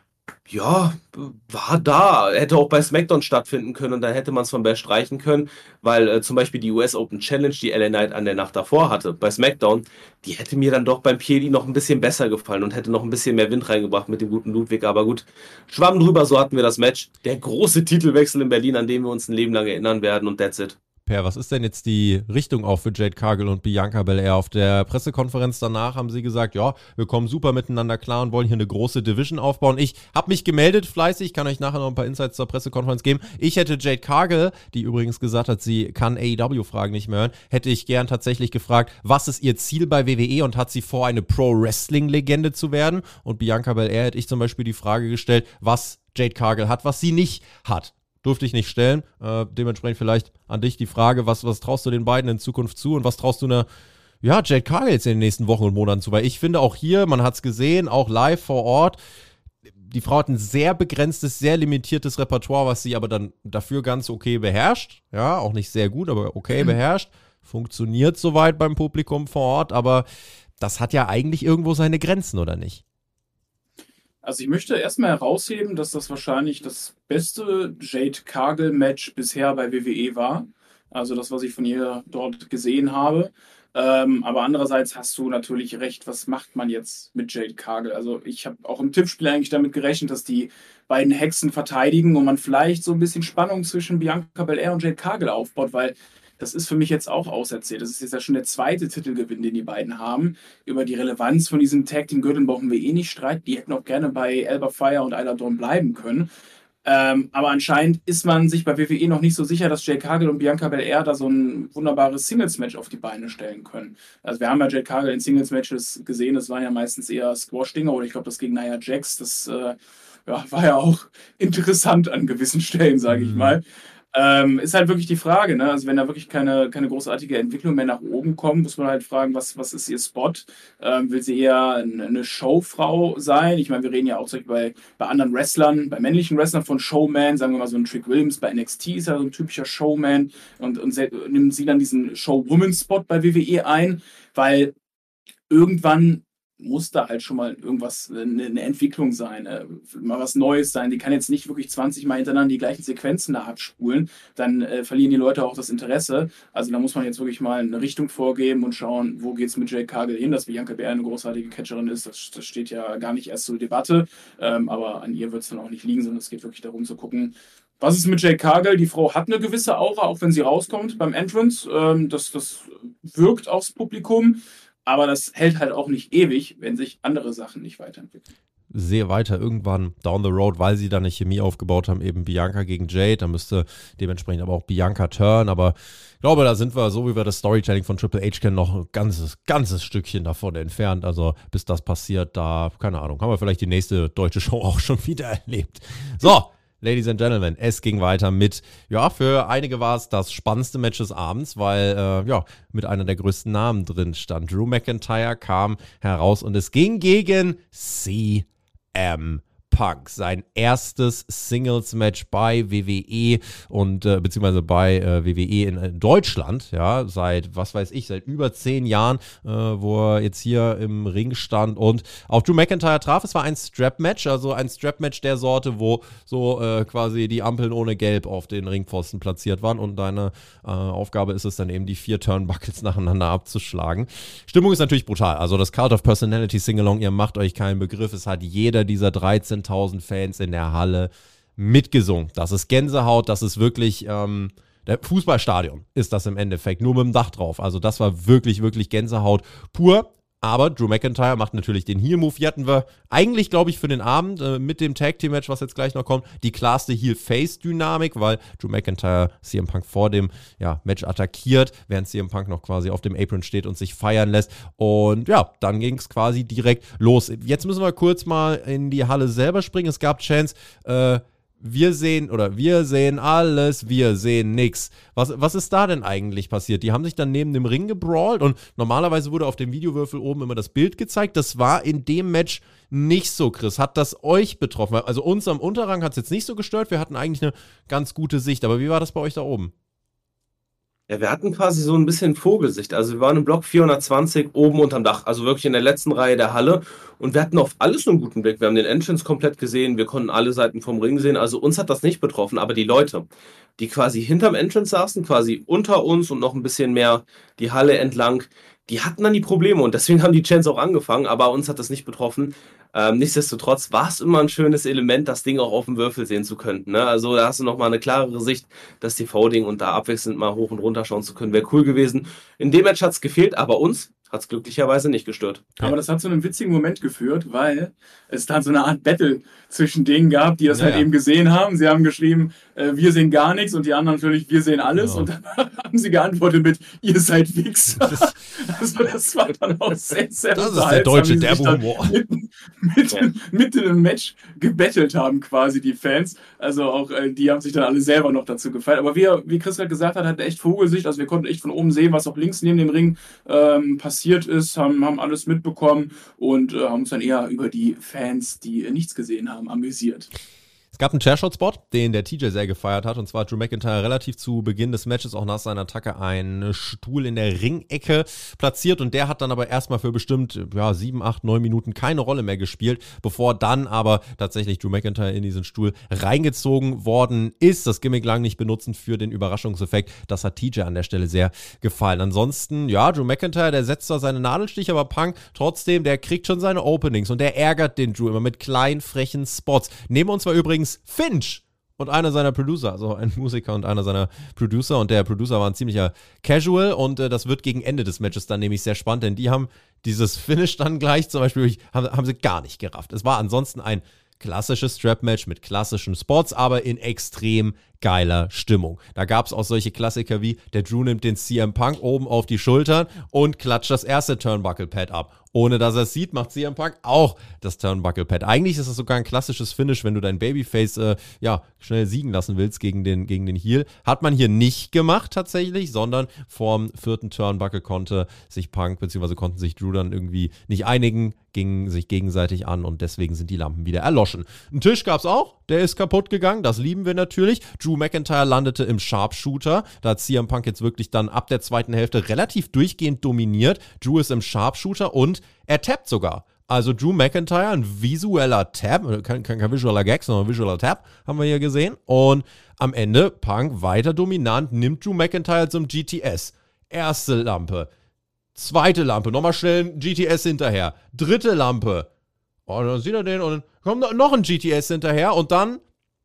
[SPEAKER 4] ja, war da. Hätte auch bei SmackDown stattfinden können und dann hätte man es von Best streichen können, weil äh, zum Beispiel die U S Open Challenge, die L A Knight an der Nacht davor hatte, bei SmackDown, die hätte mir dann doch beim P L E noch ein bisschen besser gefallen und hätte noch ein bisschen mehr Wind reingebracht mit dem guten Ludwig. Aber gut, schwamm drüber, so hatten wir das Match. Der große Titelwechsel in Berlin, an den wir uns ein Leben lang erinnern werden und that's it.
[SPEAKER 3] Per, was ist denn jetzt die Richtung auch für Jade Cargill und Bianca Belair? Auf der Pressekonferenz danach haben sie gesagt, ja, wir kommen super miteinander klar und wollen hier eine große Division aufbauen. Ich habe mich gemeldet fleißig, kann euch nachher noch ein paar Insights zur Pressekonferenz geben. Ich hätte Jade Cargill, die übrigens gesagt hat, sie kann A E W-Fragen nicht mehr hören, hätte ich gern tatsächlich gefragt, was ist ihr Ziel bei W W E und hat sie vor, eine Pro-Wrestling-Legende zu werden? Und Bianca Belair hätte ich zum Beispiel die Frage gestellt, was Jade Cargill hat, was sie nicht hat. Durfte ich nicht stellen. Äh, dementsprechend vielleicht an dich die Frage, was, was traust du den beiden in Zukunft zu und was traust du einer, ja, Jade Cargill jetzt in den nächsten Wochen und Monaten zu? Weil ich finde auch hier, man hat es gesehen, auch live vor Ort, die Frau hat ein sehr begrenztes, sehr limitiertes Repertoire, was sie aber dann dafür ganz okay beherrscht. Ja, auch nicht sehr gut, aber okay beherrscht. Funktioniert soweit beim Publikum vor Ort, aber das hat ja eigentlich irgendwo seine Grenzen, oder nicht?
[SPEAKER 5] Also ich möchte erstmal herausheben, dass das wahrscheinlich das beste Jade Cargill-Match bisher bei W W E war. Also das, was ich von ihr dort gesehen habe. Ähm, aber andererseits hast du natürlich recht, was macht man jetzt mit Jade Cargill? Also ich habe auch im Tippspiel eigentlich damit gerechnet, dass die beiden Hexen verteidigen und man vielleicht so ein bisschen Spannung zwischen Bianca Belair und Jade Cargill aufbaut, weil das ist für mich jetzt auch auserzählt. Das ist jetzt ja schon der zweite Titelgewinn, den die beiden haben. Über die Relevanz von diesem Tag-Team-Gürtel brauchen wir eh nicht streiten. Die hätten auch gerne bei Alba Fire und Isla Dawn bleiben können. Ähm, aber anscheinend ist man sich bei W W E noch nicht so sicher, dass Jade Cargill und Bianca Belair da so ein wunderbares Singles-Match auf die Beine stellen können. Also wir haben ja Jade Cargill in Singles-Matches gesehen. Das waren ja meistens eher Squash-Dinger oder ich glaube, das gegen Nia Jax. Das äh, ja, war ja auch interessant an gewissen Stellen, sage ich mal. Ähm, ist halt wirklich die Frage, ne? Also wenn da wirklich keine, keine großartige Entwicklung mehr nach oben kommt, muss man halt fragen, was, was ist ihr Spot? Ähm, will sie eher eine Showfrau sein? Ich meine, wir reden ja auch bei, bei anderen Wrestlern, bei männlichen Wrestlern von Showman, sagen wir mal so ein Trick Williams bei N X T ist ja so ein typischer Showman und, und nimmt sie dann diesen Showwoman-Spot bei W W E ein, weil irgendwann muss da halt schon mal irgendwas, eine, eine Entwicklung sein, äh, mal was Neues sein. Die kann jetzt nicht wirklich zwanzig Mal hintereinander die gleichen Sequenzen da abspulen. Dann äh, verlieren die Leute auch das Interesse. Also da muss man jetzt wirklich mal eine Richtung vorgeben und schauen, wo geht's mit Jade Cargill hin. Dass Bianca Belair eine großartige Catcherin ist, das, das steht ja gar nicht erst zur Debatte. Ähm, aber an ihr wird es dann auch nicht liegen, sondern es geht wirklich darum zu gucken, was ist mit Jade Cargill? Die Frau hat eine gewisse Aura, auch wenn sie rauskommt beim Entrance. Ähm, das, das wirkt aufs Publikum. Aber das hält halt auch nicht ewig, wenn sich andere Sachen nicht weiterentwickeln.
[SPEAKER 3] Sehe weiter irgendwann down the road, weil sie da eine Chemie aufgebaut haben, eben Bianca gegen Jade, da müsste dementsprechend aber auch Bianca turn, aber ich glaube, da sind wir, so wie wir das Storytelling von Triple H kennen, noch ein ganzes, ganzes Stückchen davon entfernt, also bis das passiert, da, keine Ahnung, haben wir vielleicht die nächste deutsche Show auch schon wieder erlebt. So, Ladies and Gentlemen, es ging weiter mit, ja, für einige war es das spannendste Match des Abends, weil, äh, ja, mit einer der größten Namen drin stand. Drew McIntyre kam heraus und es ging gegen C M Punk. Sein erstes Singles-Match bei W W E und äh, beziehungsweise bei äh, W W E in, in Deutschland, ja, seit, was weiß ich, seit über zehn Jahren, äh, wo er jetzt hier im Ring stand und auf Drew McIntyre traf. Es war ein Strap-Match, also ein Strap-Match der Sorte, wo so äh, quasi die Ampeln ohne Gelb auf den Ringpfosten platziert waren und deine äh, Aufgabe ist es dann eben, die vier Turnbuckles nacheinander abzuschlagen. Stimmung ist natürlich brutal, also das Cult of Personality Singalong, ihr macht euch keinen Begriff, es hat jeder dieser dreizehntausend Fans in der Halle mitgesungen. Das ist Gänsehaut, das ist wirklich, ähm, der Fußballstadion ist das im Endeffekt, nur mit dem Dach drauf. Also das war wirklich, wirklich Gänsehaut pur. Aber Drew McIntyre macht natürlich den Heel-Move. Hier hatten wir eigentlich, glaube ich, für den Abend äh, mit dem Tag-Team-Match, was jetzt gleich noch kommt, die klarste Heel-Face-Dynamik, weil Drew McIntyre C M Punk vor dem ja, Match attackiert, während C M Punk noch quasi auf dem Apron steht und sich feiern lässt. Und ja, dann ging es quasi direkt los. Jetzt müssen wir kurz mal in die Halle selber springen. Es gab Chants, äh, wir sehen, oder wir sehen alles, wir sehen nix. Was, was ist da denn eigentlich passiert? Die haben sich dann neben dem Ring gebrawlt und normalerweise wurde auf dem Videowürfel oben immer das Bild gezeigt. Das war in dem Match nicht so, Chris. Hat das euch betroffen? Also uns am Unterrang hat es jetzt nicht so gestört. Wir hatten eigentlich eine ganz gute Sicht. Aber wie war das bei euch da oben?
[SPEAKER 4] Ja, wir hatten quasi so ein bisschen Vogelsicht. Also wir waren im Block vierhundertzwanzig oben unterm Dach, also wirklich in der letzten Reihe der Halle. Und wir hatten auf alles einen guten Blick. Wir haben den Entrance komplett gesehen, wir konnten alle Seiten vom Ring sehen. Also uns hat das nicht betroffen, aber die Leute, die quasi hinterm Entrance saßen, quasi unter uns und noch ein bisschen mehr die Halle entlang, die hatten dann die Probleme und deswegen haben die Chants auch angefangen, aber uns hat das nicht betroffen. Ähm, nichtsdestotrotz war es immer ein schönes Element, das Ding auch auf dem Würfel sehen zu können. Ne? Also da hast du nochmal eine klarere Sicht, das T V-Ding und da abwechselnd mal hoch und runter schauen zu können, wäre cool gewesen. In dem Match hat es gefehlt, aber uns hat es glücklicherweise nicht gestört.
[SPEAKER 5] Aber das hat zu einem witzigen Moment geführt, weil es dann so eine Art Battle zwischen denen gab, die das ja, halt ja. eben gesehen haben. Sie haben geschrieben, äh, wir sehen gar nichts und die anderen natürlich, wir sehen alles. Ja. Und dann haben sie geantwortet mit, ihr seid Wichser. Also das war dann auch sehr, sehr
[SPEAKER 3] Das ist der deutsche Derbo-Humor.
[SPEAKER 5] Mitten, mitten, mitten im Match gebettelt haben quasi die Fans. Also auch äh, die haben sich dann alle selber noch dazu gefeiert. Aber wie, wie Chris halt gesagt hat, hat er echt Vogelsicht. Also wir konnten echt von oben sehen, was auch links neben dem Ring ähm, passiert ist, haben, haben alles mitbekommen und äh, haben uns dann eher über die Fans, die äh, nichts gesehen haben, amüsiert.
[SPEAKER 3] Es gab einen Chairshot-Spot, den der T J sehr gefeiert hat, und zwar hat Drew McIntyre relativ zu Beginn des Matches auch nach seiner Attacke einen Stuhl in der Ringecke platziert und der hat dann aber erstmal für bestimmt ja, sieben, acht, neun Minuten keine Rolle mehr gespielt, bevor dann aber tatsächlich Drew McIntyre in diesen Stuhl reingezogen worden ist. Das Gimmick lang nicht benutzen für den Überraschungseffekt, das hat T J an der Stelle sehr gefallen. Ansonsten, ja, Drew McIntyre, der setzt zwar seine Nadelstiche, aber Punk trotzdem, der kriegt schon seine Openings und der ärgert den Drew immer mit kleinen, frechen Spots. Nehmen wir uns zwar übrigens Finch und einer seiner Producer, also ein Musiker und einer seiner Producer, und der Producer war ein ziemlicher Casual und äh, das wird gegen Ende des Matches dann nämlich sehr spannend, denn die haben dieses Finish dann gleich zum Beispiel, haben, haben sie gar nicht gerafft. Es war ansonsten ein klassisches Strap-Match mit klassischen Spots, aber in extrem geiler Stimmung. Da gab es auch solche Klassiker wie, der Drew nimmt den C M Punk oben auf die Schultern und klatscht das erste Turnbuckle-Pad ab. Ohne dass er es sieht, macht C M Punk auch das Turnbuckle-Pad. Eigentlich ist es sogar ein klassisches Finish, wenn du dein Babyface äh, ja, schnell siegen lassen willst gegen den, gegen den Heel. Hat man hier nicht gemacht tatsächlich, sondern vorm vierten Turnbuckle konnte sich Punk, beziehungsweise konnten sich Drew dann irgendwie nicht einigen, gingen sich gegenseitig an und deswegen sind die Lampen wieder erloschen. Ein Tisch gab's auch, der ist kaputt gegangen, das lieben wir natürlich. Drew McIntyre landete im Sharpshooter, da hat C M Punk jetzt wirklich dann ab der zweiten Hälfte relativ durchgehend dominiert. Drew ist im Sharpshooter und er tappt sogar. Also Drew McIntyre, ein visueller Tap, kein, kein, kein visueller Gag, sondern ein visueller Tap, haben wir hier gesehen. Und am Ende Punk weiter dominant, nimmt Drew McIntyre zum G T S. Erste Lampe, zweite Lampe, nochmal schnell ein G T S hinterher, dritte Lampe. Und dann sieht er den und dann kommt noch ein G T S hinterher und dann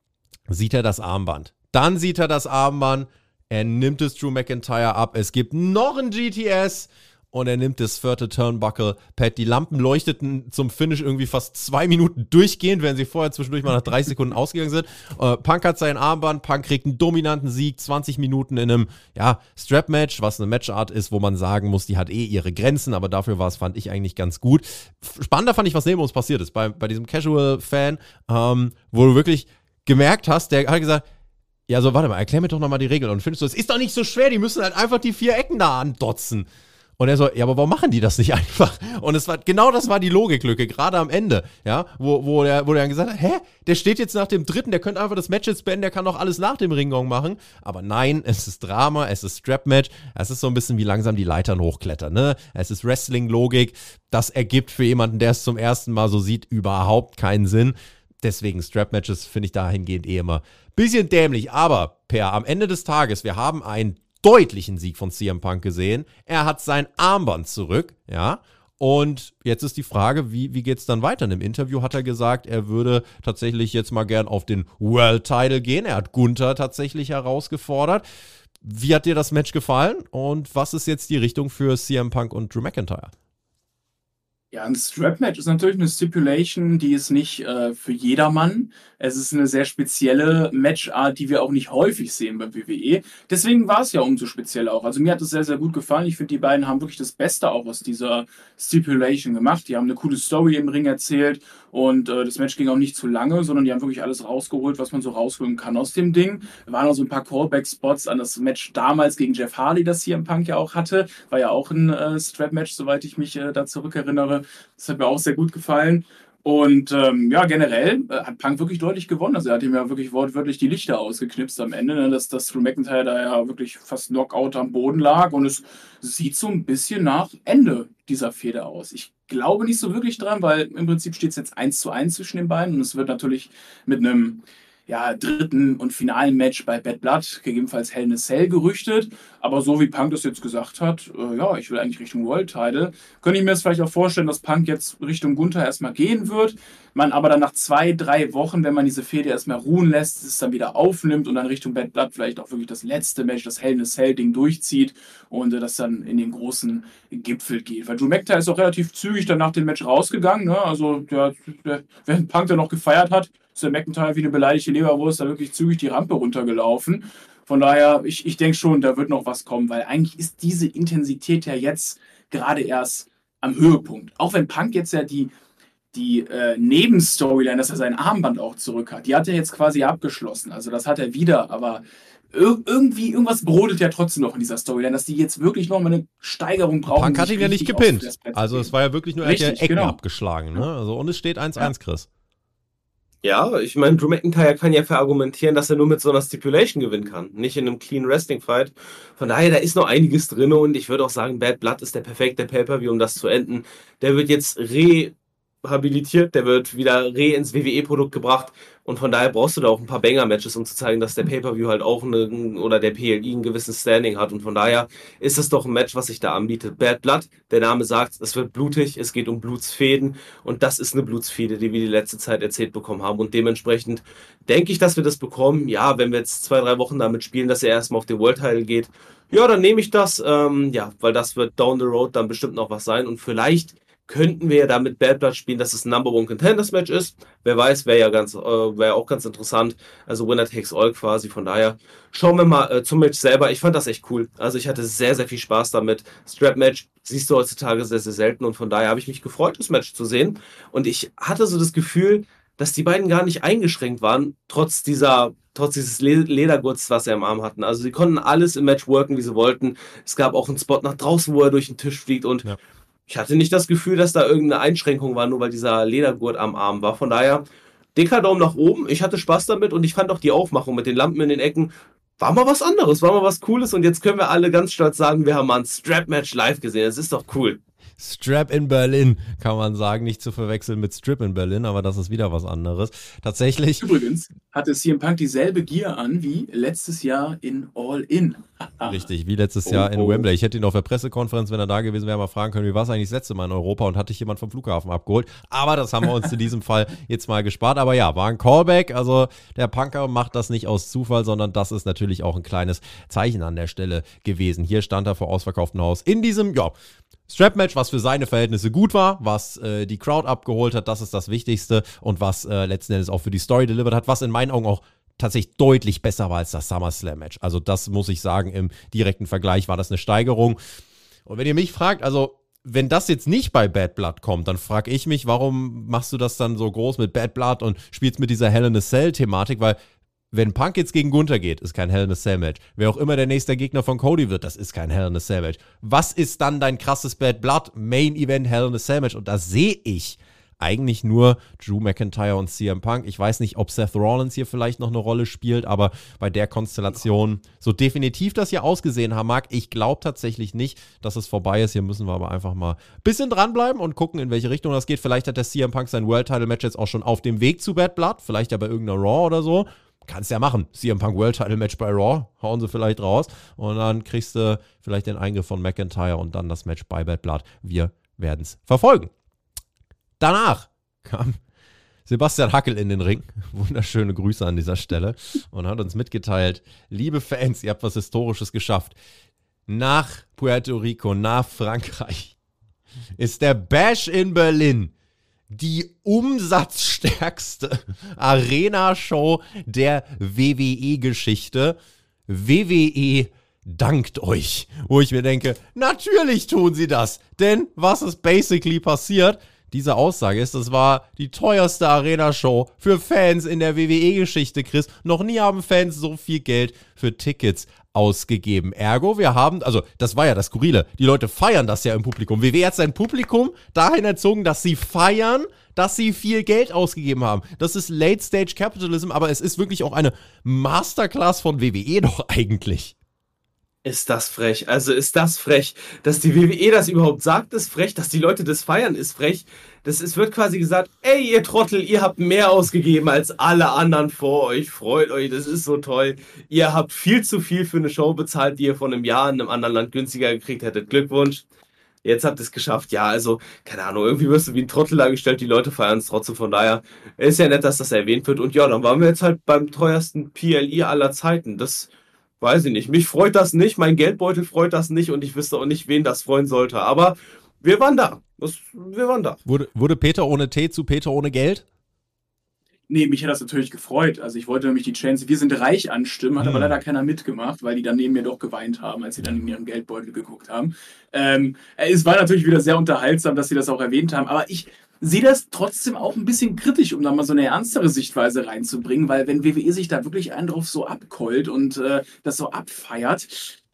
[SPEAKER 3] sieht er das Armband. Dann sieht er das Armband, er nimmt es Drew McIntyre ab, es gibt noch ein G T S und er nimmt das vierte Turnbuckle-Pad. Die Lampen leuchteten zum Finish irgendwie fast zwei Minuten durchgehend, während sie vorher zwischendurch mal nach dreißig Sekunden ausgegangen sind. Äh, Punk hat sein Armband, Punk kriegt einen dominanten Sieg, zwanzig Minuten in einem ja, Strap-Match, was eine Matchart ist, wo man sagen muss, die hat eh ihre Grenzen, aber dafür war es, fand ich, eigentlich ganz gut. Spannender fand ich, was neben uns passiert ist, bei, bei diesem Casual-Fan, ähm, wo du wirklich gemerkt hast, der hat gesagt, ja, so, warte mal, erklär mir doch nochmal die Regeln. Und findest du, es ist doch nicht so schwer, die müssen halt einfach die vier Ecken da andotzen. Und er so, ja, aber warum machen die das nicht einfach? Und es war, genau das war die Logiklücke, gerade am Ende, ja, wo, wo der, wo der dann gesagt hat, hä, der steht jetzt nach dem dritten, der könnte einfach das Match jetzt beenden, der kann doch alles nach dem Ringgong machen. Aber nein, es ist Drama, es ist Strap-Match, es ist so ein bisschen wie langsam die Leitern hochklettern, ne? Es ist Wrestling-Logik, das ergibt für jemanden, der es zum ersten Mal so sieht, überhaupt keinen Sinn. Deswegen Strap-Matches finde ich dahingehend eh immer ein bisschen dämlich. Aber, Per, am Ende des Tages, wir haben ein deutlichen Sieg von C M Punk gesehen. Er hat sein Armband zurück, ja. Und jetzt ist die Frage, wie, wie geht's dann weiter? In einem Interview hat er gesagt, er würde tatsächlich jetzt mal gern auf den World Title gehen. Er hat Gunther tatsächlich herausgefordert. Wie hat dir das Match gefallen? Und was ist jetzt die Richtung für C M Punk und Drew McIntyre?
[SPEAKER 5] Ja, ein Strap-Match ist natürlich eine Stipulation, die ist nicht äh, für jedermann. Es ist eine sehr spezielle Matchart, die wir auch nicht häufig sehen bei W W E. Deswegen war es ja umso speziell auch. Also mir hat es sehr, sehr gut gefallen. Ich finde, die beiden haben wirklich das Beste auch aus dieser Stipulation gemacht. Die haben eine coole Story im Ring erzählt und äh, das Match ging auch nicht zu lange, sondern die haben wirklich alles rausgeholt, was man so rausholen kann aus dem Ding. Da waren auch so ein paar Callback-Spots an das Match damals gegen Jeff Hardy, das C M Punk ja auch hatte. War ja auch ein äh, Strap-Match, soweit ich mich äh, da zurückerinnere. Das hat mir auch sehr gut gefallen. Und ähm, ja, generell äh, hat Punk wirklich deutlich gewonnen. Also er hat ihm ja wirklich wortwörtlich die Lichter ausgeknipst am Ende, ne? dass, dass Drew McIntyre da ja wirklich fast Knockout am Boden lag. Und es sieht so ein bisschen nach Ende dieser Fehde aus. Ich glaube nicht so wirklich dran, weil im Prinzip steht es jetzt eins zu eins zwischen den beiden. Und es wird natürlich mit einem ja, dritten und finalen Match bei Bad Blood, gegebenenfalls Hell in a Cell, gerüchtet. Aber so wie Punk das jetzt gesagt hat, äh, ja, ich will eigentlich Richtung World Title, könnte ich mir das vielleicht auch vorstellen, dass Punk jetzt Richtung Gunther erstmal gehen wird, man aber dann nach zwei, drei Wochen, wenn man diese Fehde erstmal ruhen lässt, es dann wieder aufnimmt und dann Richtung Bad Blood vielleicht auch wirklich das letzte Match, das Hell in a Cell Ding durchzieht und äh, das dann in den großen Gipfel geht. Weil Drew McIntyre ist auch relativ zügig dann nach dem Match rausgegangen, ne? Also der, der, während Punk dann noch gefeiert hat, ist der McIntyre wie eine beleidigte Leberwurst da wirklich zügig die Rampe runtergelaufen. Von daher, ich, ich denke schon, da wird noch was kommen, weil eigentlich ist diese Intensität ja jetzt gerade erst am Höhepunkt. Auch wenn Punk jetzt ja die, die äh, Nebenstoryline, dass er sein Armband auch zurück hat, die hat er jetzt quasi abgeschlossen. Also das hat er wieder, aber ir- irgendwie, irgendwas brodelt ja trotzdem noch in dieser Storyline, dass die jetzt wirklich noch mal eine Steigerung brauchen.
[SPEAKER 3] Punk hat ihn ja nicht gepinnt. Also es war ja wirklich nur
[SPEAKER 5] Richtig,
[SPEAKER 3] Ecken
[SPEAKER 5] genau.
[SPEAKER 3] abgeschlagen. Ne? Also, und es steht eins eins, Chris.
[SPEAKER 4] Ja, ich meine, Drew McIntyre kann ja verargumentieren, dass er nur mit so einer Stipulation gewinnen kann, nicht in einem Clean Wrestling Fight. Von daher, da ist noch einiges drin und ich würde auch sagen, Bad Blood ist der perfekte Pay-Per-View, um das zu enden. Der wird jetzt rehabilitiert, der wird wieder re ins W W E-Produkt gebracht und von daher brauchst du da auch ein paar Banger-Matches, um zu zeigen, dass der Pay-Per-View halt auch eine, oder der P L I ein gewisses Standing hat und von daher ist es doch ein Match, was sich da anbietet. Bad Blood, der Name sagt, es wird blutig, es geht um Blutsfäden und das ist eine Blutsfäde, die wir die letzte Zeit erzählt bekommen haben und dementsprechend denke ich, dass wir das bekommen. Ja, wenn wir jetzt zwei, drei Wochen damit spielen, dass er erstmal auf den World Title geht, ja, dann nehme ich das, ähm, ja, weil das wird down the road dann bestimmt noch was sein und vielleicht könnten wir ja da mit Bad Blood spielen, dass es ein Number One Contenders Match ist. Wer weiß, wäre ja ganz, äh, wäre auch ganz interessant. Also Winner takes all quasi. Von daher schauen wir mal äh, zum Match selber. Ich fand das echt cool. Also ich hatte sehr, sehr viel Spaß damit. Strap-Match siehst du heutzutage sehr, sehr selten und von daher habe ich mich gefreut, das Match zu sehen. Und ich hatte so das Gefühl, dass die beiden gar nicht eingeschränkt waren, trotz dieser, trotz dieses Ledergurts, was sie am Arm hatten. Also sie konnten alles im Match worken, wie sie wollten. Es gab auch einen Spot nach draußen, wo er durch den Tisch fliegt und ja. Ich hatte nicht das Gefühl, dass da irgendeine Einschränkung war, nur weil dieser Ledergurt am Arm war. Von daher, dicker Daumen nach oben. Ich hatte Spaß damit und ich fand auch die Aufmachung mit den Lampen in den Ecken war mal was anderes, war mal was Cooles. Und jetzt können wir alle ganz stolz sagen, wir haben mal ein Strap-Match live gesehen. Das ist doch cool.
[SPEAKER 3] Strap in Berlin, kann man sagen, nicht zu verwechseln mit Strip in Berlin, aber das ist wieder was anderes. Tatsächlich.
[SPEAKER 5] Übrigens hatte C M Punk dieselbe Gear an wie letztes Jahr in All In.
[SPEAKER 3] Richtig, wie letztes oh, Jahr in oh. Wembley. Ich hätte ihn auf der Pressekonferenz, wenn er da gewesen wäre, mal fragen können, wie war es eigentlich das letzte Mal in Europa und hatte ich jemand vom Flughafen abgeholt. Aber das haben wir uns in diesem Fall jetzt mal gespart. Aber ja, war ein Callback. Also der Punker macht das nicht aus Zufall, sondern das ist natürlich auch ein kleines Zeichen an der Stelle gewesen. Hier stand er vor ausverkauftem Haus in diesem, ja, Strap-Match, was für seine Verhältnisse gut war, was äh, die Crowd abgeholt hat, das ist das Wichtigste und was äh, letzten Endes auch für die Story delivered hat, was in meinen Augen auch tatsächlich deutlich besser war als das SummerSlam-Match. Also das muss ich sagen, im direkten Vergleich war das eine Steigerung. Und wenn ihr mich fragt, also wenn das jetzt nicht bei Bad Blood kommt, dann frage ich mich, warum machst du das dann so groß mit Bad Blood und spielst mit dieser Hell in a Cell-Thematik, weil wenn Punk jetzt gegen Gunther geht, ist kein Hell in a Cell Match. Wer auch immer der nächste Gegner von Cody wird, das ist kein Hell in a Cell Match. Was ist dann dein krasses Bad Blood Main Event Hell in a Cell Match? Und da sehe ich eigentlich nur Drew McIntyre und C M Punk. Ich weiß nicht, ob Seth Rollins hier vielleicht noch eine Rolle spielt, aber bei der Konstellation, so definitiv das hier ausgesehen haben mag, ich glaube tatsächlich nicht, dass es vorbei ist. Hier müssen wir aber einfach mal ein bisschen dranbleiben und gucken, in welche Richtung das geht. Vielleicht hat der C M Punk sein World Title Match jetzt auch schon auf dem Weg zu Bad Blood, vielleicht ja bei irgendeiner Raw oder so. Kannst ja machen. C M Punk World Title Match bei Raw. Hauen sie vielleicht raus. Und dann kriegst du vielleicht den Eingriff von McIntyre und dann das Match bei Bad Blood. Wir werden es verfolgen. Danach kam Sebastian Hackel in den Ring. Wunderschöne Grüße an dieser Stelle. Und hat uns mitgeteilt, liebe Fans, ihr habt was Historisches geschafft. Nach Puerto Rico, nach Frankreich ist der Bash in Berlin die umsatzstärkste Arena-Show der W W E-Geschichte. W W E dankt euch. Wo ich mir denke, natürlich tun sie das. Denn was ist basically passiert? Diese Aussage ist, das war die teuerste Arena-Show für Fans in der W W E-Geschichte, Chris. Noch nie haben Fans so viel Geld für Tickets ausgegeben. Ergo, wir haben, also das war ja das Skurrile, die Leute feiern das ja im Publikum. W W E hat sein Publikum dahin erzogen, dass sie feiern, dass sie viel Geld ausgegeben haben. Das ist Late-Stage Capitalism, aber es ist wirklich auch eine Masterclass von W W E doch eigentlich.
[SPEAKER 4] Ist das frech. Also ist das frech. Dass die W W E das überhaupt sagt, ist frech. Dass die Leute das feiern, ist frech. Das, es wird quasi gesagt, ey, ihr Trottel, ihr habt mehr ausgegeben als alle anderen vor euch. Freut euch, das ist so toll. Ihr habt viel zu viel für eine Show bezahlt, die ihr vor einem Jahr in einem anderen Land günstiger gekriegt hättet. Glückwunsch. Jetzt habt ihr es geschafft. Ja, also, keine Ahnung, irgendwie wirst du wie ein Trottel dargestellt. Die Leute feiern es trotzdem. Von daher ist ja nett, dass das erwähnt wird. Und ja, dann waren wir jetzt halt beim teuersten P L E aller Zeiten. Das weiß ich nicht. Mich freut das nicht. Mein Geldbeutel freut das nicht. Und ich wüsste auch nicht, wen das freuen sollte. Aber wir waren da. Das, wir waren da.
[SPEAKER 3] Wurde, wurde Peter ohne Tee zu Peter ohne Geld?
[SPEAKER 5] Nee, mich hat das natürlich gefreut. Also ich wollte nämlich die Chance, wir sind reich anstimmen, hat hm. aber leider keiner mitgemacht, weil die dann neben mir doch geweint haben, als sie dann in ihren Geldbeutel geguckt haben. Ähm, es war natürlich wieder sehr unterhaltsam, dass sie das auch erwähnt haben, aber ich sehe das trotzdem auch ein bisschen kritisch, um da mal so eine ernstere Sichtweise reinzubringen, weil wenn W W E sich da wirklich einen drauf so abkeult und äh, das so abfeiert,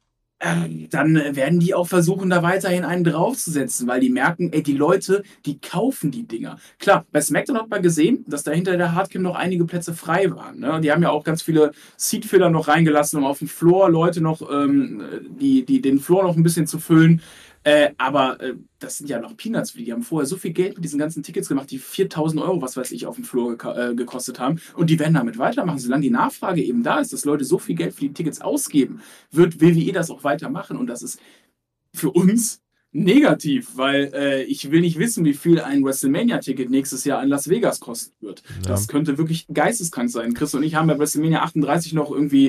[SPEAKER 5] äh, dann werden die auch versuchen, da weiterhin einen draufzusetzen, weil die merken, ey, die Leute, die kaufen die Dinger. Klar, bei SmackDown hat man gesehen, dass da hinter der Hardcam noch einige Plätze frei waren. Ne? Die haben ja auch ganz viele Seatfiller noch reingelassen, um auf dem Floor Leute noch, ähm, die, die, den Floor noch ein bisschen zu füllen. Äh, aber äh, das sind ja noch Peanuts für die. Die haben vorher so viel Geld mit diesen ganzen Tickets gemacht, die viertausend Euro, was weiß ich, auf dem Floor gek- äh, gekostet haben. Und die werden damit weitermachen. Solange die Nachfrage eben da ist, dass Leute so viel Geld für die Tickets ausgeben, wird W W E das auch weitermachen. Und das ist für uns negativ, weil äh, ich will nicht wissen, wie viel ein WrestleMania-Ticket nächstes Jahr in Las Vegas kosten wird. Ja. Das könnte wirklich geisteskrank sein. Chris und ich haben bei WrestleMania achtunddreißig noch irgendwie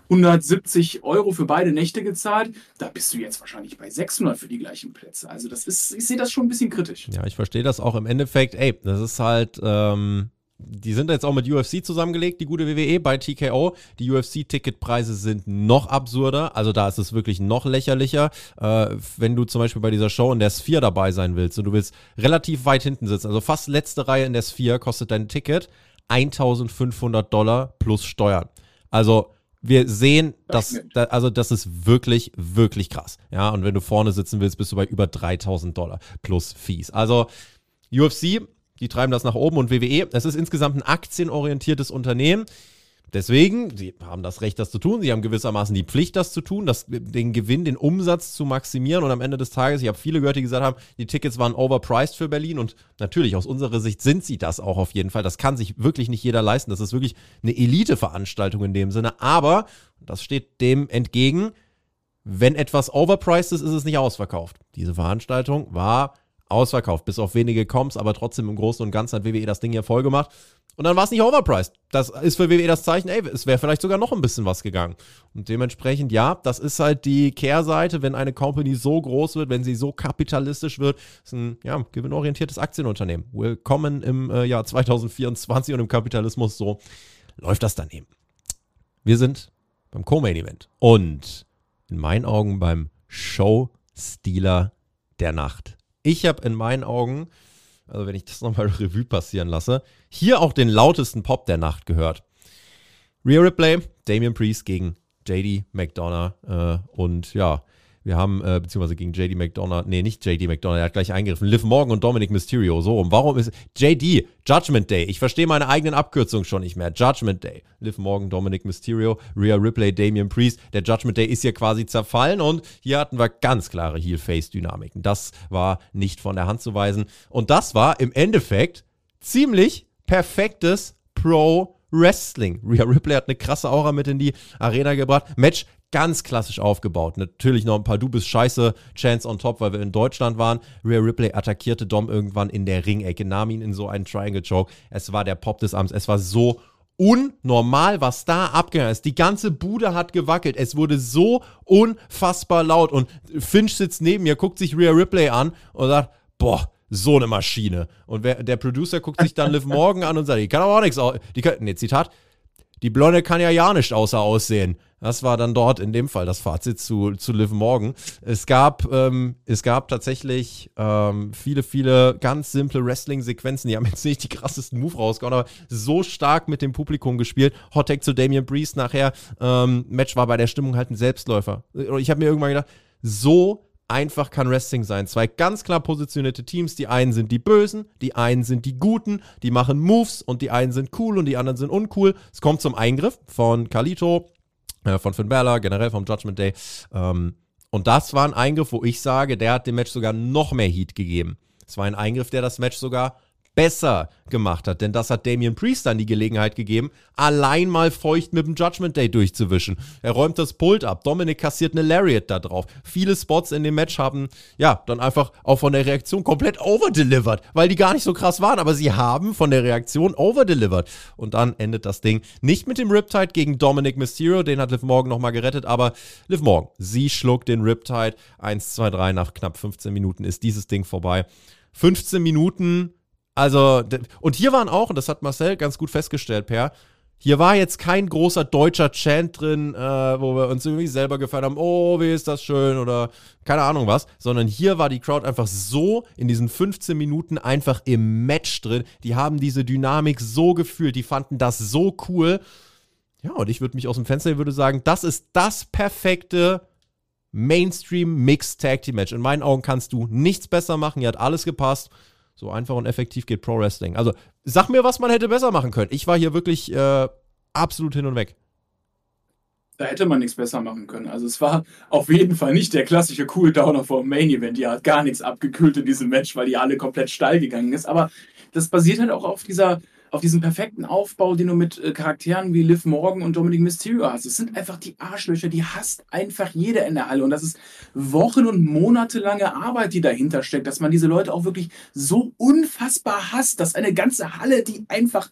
[SPEAKER 5] hundertsiebzig Euro für beide Nächte gezahlt. Da bist du jetzt wahrscheinlich bei sechshundert für die gleichen Plätze. Also das ist, ich sehe das schon ein bisschen kritisch.
[SPEAKER 3] Ja, ich verstehe das auch im Endeffekt. Ey, das ist halt, ähm, die sind jetzt auch mit U F C zusammengelegt, die gute W W E bei T K O. Die U F C-Ticketpreise sind noch absurder. Also da ist es wirklich noch lächerlicher. Äh, wenn du zum Beispiel bei dieser Show in der Sphere dabei sein willst und du willst relativ weit hinten sitzen, also fast letzte Reihe in der Sphere, kostet dein Ticket eintausendfünfhundert Dollar plus Steuern. Also wir sehen, dass, da, also das ist wirklich, wirklich krass. Ja, und wenn du vorne sitzen willst, bist du bei über dreitausend Dollar plus Fees. Also U F C, die treiben das nach oben und W W E, es ist insgesamt ein aktienorientiertes Unternehmen. Deswegen, sie haben das Recht, das zu tun. Sie haben gewissermaßen die Pflicht, das zu tun, das, den Gewinn, den Umsatz zu maximieren. Und am Ende des Tages, ich habe viele gehört, die gesagt haben, die Tickets waren overpriced für Berlin. Und natürlich, aus unserer Sicht sind sie das auch auf jeden Fall. Das kann sich wirklich nicht jeder leisten. Das ist wirklich eine Elite-Veranstaltung in dem Sinne. Aber, das steht dem entgegen, wenn etwas overpriced ist, ist es nicht ausverkauft. Diese Veranstaltung war ausverkauft, bis auf wenige Comps, aber trotzdem im Großen und Ganzen hat W W E das Ding hier voll gemacht. Und dann war es nicht overpriced. Das ist für W W E das Zeichen, ey, es wäre vielleicht sogar noch ein bisschen was gegangen. Und dementsprechend, ja, das ist halt die Kehrseite, wenn eine Company so groß wird, wenn sie so kapitalistisch wird, ist ein, ja, gewinnorientiertes Aktienunternehmen. Willkommen im äh, Jahr zwanzig vierundzwanzig und im Kapitalismus, so läuft das dann eben. Wir sind beim Co-Main-Event und in meinen Augen beim Show-Stealer der Nacht. Ich habe in meinen Augen, also wenn ich das nochmal Revue passieren lasse, hier auch den lautesten Pop der Nacht gehört. Rhea Ripley, Damian Priest gegen J D McDonough äh, und ja, wir haben, äh, beziehungsweise gegen J D McDonough, nee, nicht J D McDonough, er hat gleich eingegriffen, Liv Morgan und Dominic Mysterio, so, und warum ist J D, Judgment Day, ich verstehe meine eigenen Abkürzungen schon nicht mehr, Judgment Day, Liv Morgan, Dominic Mysterio, Rhea Ripley, Damian Priest, der Judgment Day ist hier quasi zerfallen und hier hatten wir ganz klare Heel-Face-Dynamiken, das war nicht von der Hand zu weisen und das war im Endeffekt ziemlich perfektes Pro-Wrestling. Rhea Ripley hat eine krasse Aura mit in die Arena gebracht, Match ganz klassisch aufgebaut. Natürlich noch ein paar Du bist scheiße Chants on top, weil wir in Deutschland waren. Rhea Ripley attackierte Dom irgendwann in der Ringecke, nahm ihn in so einen Triangle Choke. Es war der Pop des Abends. Es war so unnormal, was da abgegangen ist. Die ganze Bude hat gewackelt. Es wurde so unfassbar laut. Und Finch sitzt neben mir, guckt sich Rhea Ripley an und sagt, boah, so eine Maschine. Und wer, der Producer guckt sich dann Liv Morgan an und sagt, die kann aber auch nichts aus. Die kann, nee, Zitat, die Blonde kann ja ja nicht außer aussehen. Das war dann dort in dem Fall das Fazit zu, zu Liv Morgan. Es gab, ähm, es gab tatsächlich ähm, viele, viele ganz simple Wrestling-Sequenzen. Die haben jetzt nicht die krassesten Move rausgehauen, aber so stark mit dem Publikum gespielt. Hot Tag zu Damian Priest nachher. Ähm, Match war bei der Stimmung halt ein Selbstläufer. Ich habe mir irgendwann gedacht, so einfach kann Wrestling sein. Zwei ganz klar positionierte Teams. Die einen sind die Bösen, die einen sind die Guten, die machen Moves und die einen sind cool und die anderen sind uncool. Es kommt zum Eingriff von Carlito, äh, von Finn Balor, generell vom Judgment Day. Ähm, und das war ein Eingriff, wo ich sage, der hat dem Match sogar noch mehr Heat gegeben. Es war ein Eingriff, der das Match sogar besser gemacht hat, denn das hat Damian Priest dann die Gelegenheit gegeben, allein mal feucht mit dem Judgment Day durchzuwischen. Er räumt das Pult ab, Dominic kassiert eine Lariat da drauf. Viele Spots in dem Match haben, ja, dann einfach auch von der Reaktion komplett overdelivered, weil die gar nicht so krass waren, aber sie haben von der Reaktion overdelivered. Und dann endet das Ding nicht mit dem Riptide gegen Dominic Mysterio, den hat Liv Morgan nochmal gerettet, aber Liv Morgan, sie schluckt den Riptide. eins, zwei, drei, nach knapp fünfzehn Minuten ist dieses Ding vorbei. fünfzehn Minuten. Also, und hier waren auch, und das hat Marcel ganz gut festgestellt, Per, hier war jetzt kein großer deutscher Chant drin, äh, wo wir uns irgendwie selber gefeiert haben, oh, wie ist das schön oder keine Ahnung was, sondern hier war die Crowd einfach so in diesen fünfzehn Minuten einfach im Match drin. Die haben diese Dynamik so gefühlt, die fanden das so cool. Ja, und ich würde mich aus dem Fenster würde sagen, das ist das perfekte Mainstream-Mixed-Tag-Team-Match. In meinen Augen kannst du nichts besser machen, hier hat alles gepasst. So einfach und effektiv geht Pro-Wrestling. Also, sag mir, was man hätte besser machen können. Ich war hier wirklich äh, absolut hin und weg.
[SPEAKER 5] Da hätte man nichts besser machen können. Also es war auf jeden Fall nicht der klassische Cooldowner vor dem Main-Event. Die hat gar nichts abgekühlt in diesem Match, weil die alle komplett steil gegangen ist. Aber das basiert halt auch auf dieser... auf diesem perfekten Aufbau, den du mit äh, Charakteren wie Liv Morgan und Dominic Mysterio hast. Es sind einfach die Arschlöcher, die hasst einfach jeder in der Halle. Und das ist Wochen- und monatelange Arbeit, die dahinter steckt, dass man diese Leute auch wirklich so unfassbar hasst, dass eine ganze Halle die einfach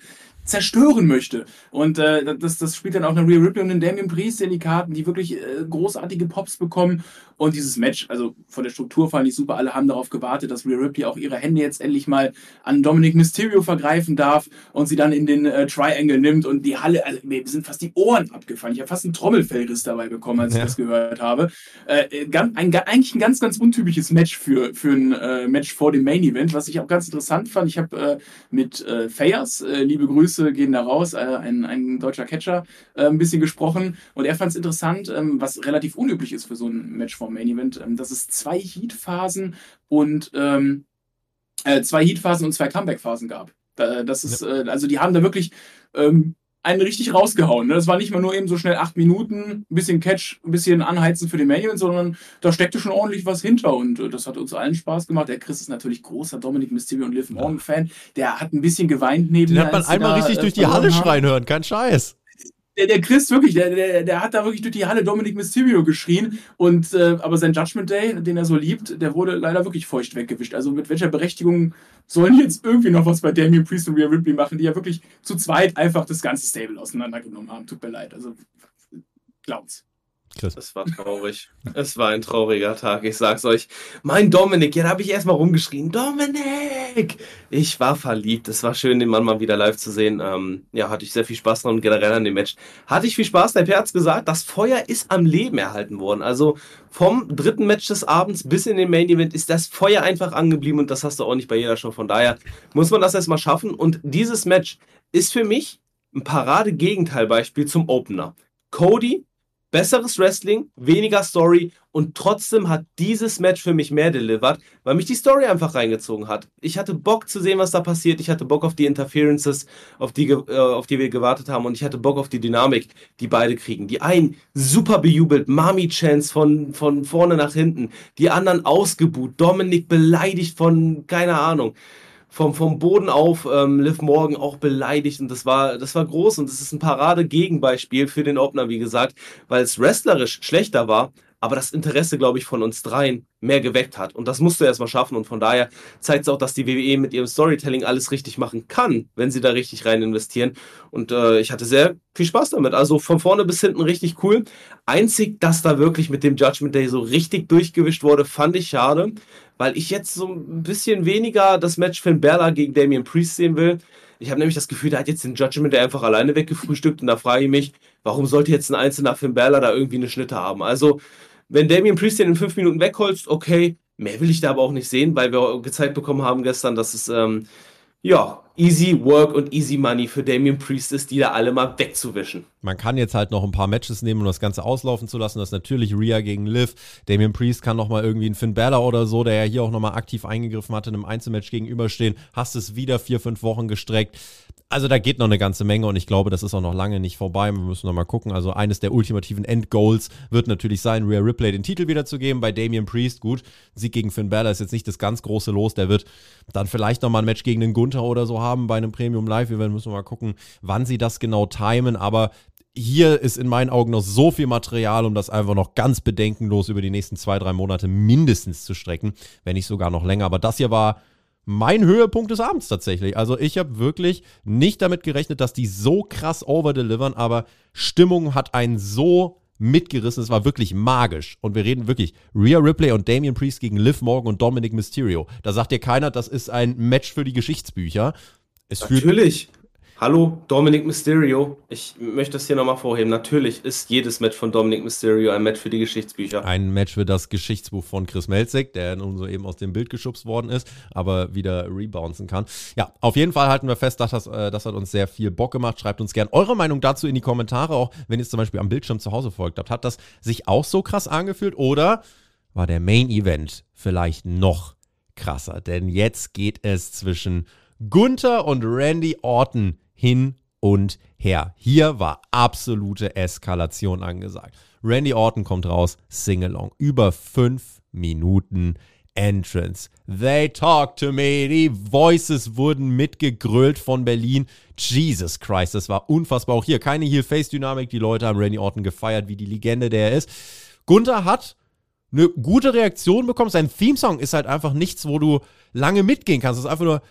[SPEAKER 5] zerstören möchte. Und äh, das, das spielt dann auch eine Rhea Ripley und einen Damian Priest in die Karten, die wirklich äh, großartige Pops bekommen. Und dieses Match, also von der Struktur fand ich super, alle haben darauf gewartet, dass Rhea Ripley auch ihre Hände jetzt endlich mal an Dominic Mysterio vergreifen darf und sie dann in den äh, Triangle nimmt und die Halle, also mir sind fast die Ohren abgefallen. Ich habe fast einen Trommelfellriss dabei bekommen, als ja. ich das gehört habe. Äh, ganz, ein, eigentlich ein ganz, ganz untypisches Match für, für ein äh, Match vor dem Main Event, was ich auch ganz interessant fand. Ich habe äh, mit äh, Fayers, äh, liebe Grüße gehen da raus, äh, ein, ein deutscher Catcher, äh, ein bisschen gesprochen und er fand es interessant, äh, was relativ unüblich ist für so ein Match vor Main Event, äh, dass es zwei Heat-Phasen und ähm, äh, zwei Heat-Phasen und zwei Comeback-Phasen gab. Da, das ist, ja. äh, also die haben da wirklich ähm, einen richtig rausgehauen. Ne? Das war nicht mal nur eben so schnell acht Minuten, ein bisschen Catch, ein bisschen Anheizen für den Main Event, sondern da steckte schon ordentlich was hinter und äh, das hat uns allen Spaß gemacht. Der Chris ist natürlich großer Dominic Mysterio und Liv Morgan-Fan. Der hat ein bisschen geweint neben
[SPEAKER 3] Den hat man einmal da, richtig äh, durch die Halle schreien hören, kein Scheiß.
[SPEAKER 5] Der, der Chris wirklich, der, der, der hat da wirklich durch die Halle Dominic Mysterio geschrien und äh, aber sein Judgment Day, den er so liebt, der wurde leider wirklich feucht weggewischt. Also mit welcher Berechtigung sollen die jetzt irgendwie noch was bei Damian Priest und Rhea Ripley machen, die ja wirklich zu zweit einfach das ganze Stable auseinandergenommen haben. Tut mir leid, also glaubt's.
[SPEAKER 4] Chris. Es war traurig. Es war ein trauriger Tag, ich sag's euch. Mein Dominik, ja, da habe ich erstmal rumgeschrien. Dominik! Ich war verliebt. Es war schön, den Mann mal wieder live zu sehen. Ähm, ja, hatte ich sehr viel Spaß dran und generell an dem Match. Hatte ich viel Spaß. Der Per hat's gesagt, das Feuer ist am Leben erhalten worden. Also vom dritten Match des Abends bis in den Main Event ist das Feuer einfach angeblieben und das hast du auch nicht bei jeder Show. Von daher muss man das erstmal schaffen und dieses Match ist für mich ein Parade-Gegenteilbeispiel zum Opener. Cody, besseres Wrestling, weniger Story und trotzdem hat dieses Match für mich mehr delivered, weil mich die Story einfach reingezogen hat. Ich hatte Bock zu sehen, was da passiert. Ich hatte Bock auf die Interferences, auf die, äh, auf die wir gewartet haben und ich hatte Bock auf die Dynamik, die beide kriegen. Die einen super bejubelt, Mami-Chants von, von vorne nach hinten, die anderen ausgebuht, Dominic beleidigt von, keine Ahnung, Vom, vom Boden auf, ähm, Liv Morgan auch beleidigt und das war, das war groß und das ist ein Parade-Gegenbeispiel für den Opener, wie gesagt, weil es wrestlerisch schlechter war, aber das Interesse, glaube ich, von uns dreien mehr geweckt hat und das musst du erstmal schaffen und von daher zeigt es auch, dass die W W E mit ihrem Storytelling alles richtig machen kann, wenn sie da richtig rein investieren und äh, ich hatte sehr viel Spaß damit, also von vorne bis hinten richtig cool. Einzig, dass da wirklich mit dem Judgment Day so richtig durchgewischt wurde, fand ich schade, weil ich jetzt so ein bisschen weniger das Match Finn Balor gegen Damian Priest sehen will. Ich habe nämlich das Gefühl, der hat jetzt den Judgment Day einfach alleine weggefrühstückt und da frage ich mich, warum sollte jetzt ein einzelner Finn Balor da irgendwie eine Schnitte haben? Also, wenn Damian Priest den in fünf Minuten wegholzt, okay, mehr will ich da aber auch nicht sehen, weil wir gezeigt bekommen haben gestern, dass es, ähm, ja, easy work und easy money für Damian Priest ist, die da alle mal wegzuwischen.
[SPEAKER 3] Man kann jetzt halt noch ein paar Matches nehmen, um das Ganze auslaufen zu lassen. Das ist natürlich Rhea gegen Liv. Damian Priest kann nochmal irgendwie einen Finn Balor oder so, der ja hier auch nochmal aktiv eingegriffen hatte, in einem Einzelmatch gegenüberstehen. Hast es wieder vier, fünf Wochen gestreckt. Also da geht noch eine ganze Menge und ich glaube, das ist auch noch lange nicht vorbei. Wir müssen noch mal gucken. Also eines der ultimativen Endgoals wird natürlich sein, Rhea Ripley den Titel wiederzugeben. Bei Damian Priest, gut, Sieg gegen Finn Balor ist jetzt nicht das ganz große Los. Der wird dann vielleicht noch mal ein Match gegen den Gunther oder so haben bei einem Premium Live-Event. Müssen wir mal gucken, wann sie das genau timen. Aber hier ist in meinen Augen noch so viel Material, um das einfach noch ganz bedenkenlos über die nächsten zwei, drei Monate mindestens zu strecken. Wenn nicht sogar noch länger. Aber das hier war mein Höhepunkt des Abends tatsächlich. Also ich habe wirklich nicht damit gerechnet, dass die so krass overdelivern, aber Stimmung hat einen so mitgerissen. Es war wirklich magisch. Und wir reden wirklich Rhea Ripley und Damian Priest gegen Liv Morgan und Dominic Mysterio. Da sagt dir keiner, das ist ein Match für die Geschichtsbücher. Es
[SPEAKER 4] Natürlich. Hallo, Dominic Mysterio. Ich möchte das hier nochmal vorheben. Natürlich ist jedes Match von Dominic Mysterio ein Match für die Geschichtsbücher.
[SPEAKER 3] Ein Match für das Geschichtsbuch von Chris Melzig, der nun so eben aus dem Bild geschubst worden ist, aber wieder rebouncen kann. Ja, auf jeden Fall halten wir fest, dass das, äh, das hat uns sehr viel Bock gemacht. Schreibt uns gerne eure Meinung dazu in die Kommentare, auch wenn ihr es zum Beispiel am Bildschirm zu Hause verfolgt habt. Hat das sich auch so krass angefühlt oder war der Main Event vielleicht noch krasser? Denn jetzt geht es zwischen Gunther und Randy Orton hin und her. Hier war absolute Eskalation angesagt. Randy Orton kommt raus, Sing-Along. Über fünf Minuten Entrance. They talk to me. Die Voices wurden mitgegrölt von Berlin. Jesus Christ, das war unfassbar. Auch hier keine Heel-Face-Dynamik. Die Leute haben Randy Orton gefeiert, wie die Legende, der er ist. Gunther hat eine gute Reaktion bekommen. Sein Theme-Song ist halt einfach nichts, wo du lange mitgehen kannst. Es ist einfach nur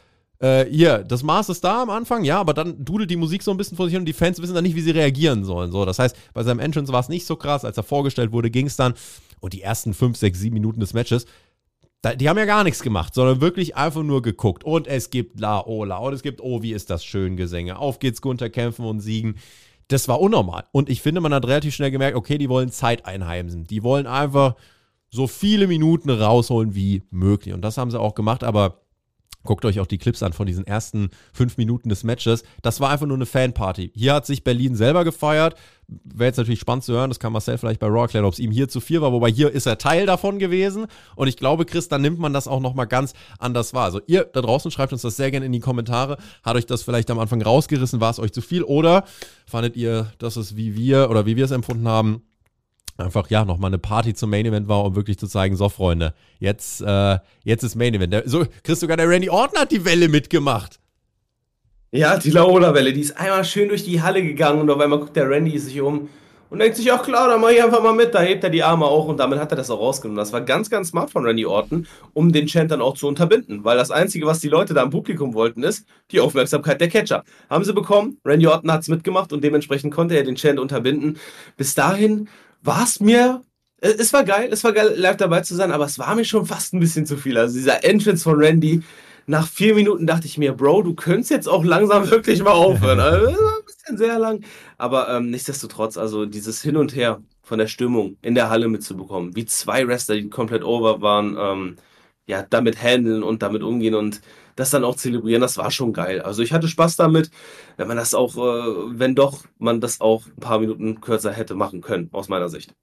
[SPEAKER 3] äh, hier, das Maß ist da am Anfang, ja, aber dann dudelt die Musik so ein bisschen vor sich hin und die Fans wissen dann nicht, wie sie reagieren sollen. So, das heißt, bei seinem Entrance war es nicht so krass, als er vorgestellt wurde, ging es dann. Und die ersten fünf, sechs, sieben Minuten des Matches, da, die haben ja gar nichts gemacht, sondern wirklich einfach nur geguckt. Und es gibt Laola und es gibt, oh, wie ist das schön, Gesänge. Auf geht's, Gunther, kämpfen und siegen. Das war unnormal. Und ich finde, man hat relativ schnell gemerkt, okay, die wollen Zeit einheimsen. Die wollen einfach so viele Minuten rausholen wie möglich. Und das haben sie auch gemacht, aber guckt euch auch die Clips an von diesen ersten fünf Minuten des Matches. Das war einfach nur eine Fanparty. Hier hat sich Berlin selber gefeiert. Wäre jetzt natürlich spannend zu hören, das kann Marcel vielleicht bei Raw erklären, ob es ihm hier zu viel war, wobei hier ist er Teil davon gewesen. Und ich glaube, Chris, dann nimmt man das auch nochmal ganz anders wahr. Also ihr da draußen schreibt uns das sehr gerne in die Kommentare. Hat euch das vielleicht am Anfang rausgerissen? War es euch zu viel? Oder fandet ihr, dass es wie wir oder wie wir es empfunden haben, einfach, ja, nochmal eine Party zum Main Event war, um wirklich zu zeigen, so, Freunde, jetzt, äh, jetzt ist Main Event. Der, so, Chris, sogar der Randy Orton hat die Welle mitgemacht.
[SPEAKER 4] Ja, die Laola-Welle, die ist einmal schön durch die Halle gegangen und auf einmal guckt der Randy sich um und denkt sich, ach klar, dann mach ich einfach mal mit, da hebt er die Arme auch und damit hat er das auch rausgenommen. Das war ganz, ganz smart von Randy Orton, um den Chant dann auch zu unterbinden, weil das Einzige, was die Leute da im Publikum wollten, ist die Aufmerksamkeit der Catcher. Haben sie bekommen, Randy Orton hat's mitgemacht und dementsprechend konnte er den Chant unterbinden. Bis dahin war es mir, es war geil, es war geil, live dabei zu sein, aber es war mir schon fast ein bisschen zu viel. Also dieser Entrance von Randy, nach vier Minuten dachte ich mir, Bro, du könntest jetzt auch langsam wirklich mal aufhören. Also, ein bisschen sehr lang, aber ähm, nichtsdestotrotz, also dieses Hin und Her von der Stimmung in der Halle mitzubekommen, wie zwei Wrestler, die komplett over waren, ähm, ja, damit handeln und damit umgehen und das dann auch zelebrieren, das war schon geil. Also ich hatte Spaß damit, wenn man das auch, äh, wenn doch, man das auch ein paar Minuten kürzer hätte machen können, aus meiner Sicht.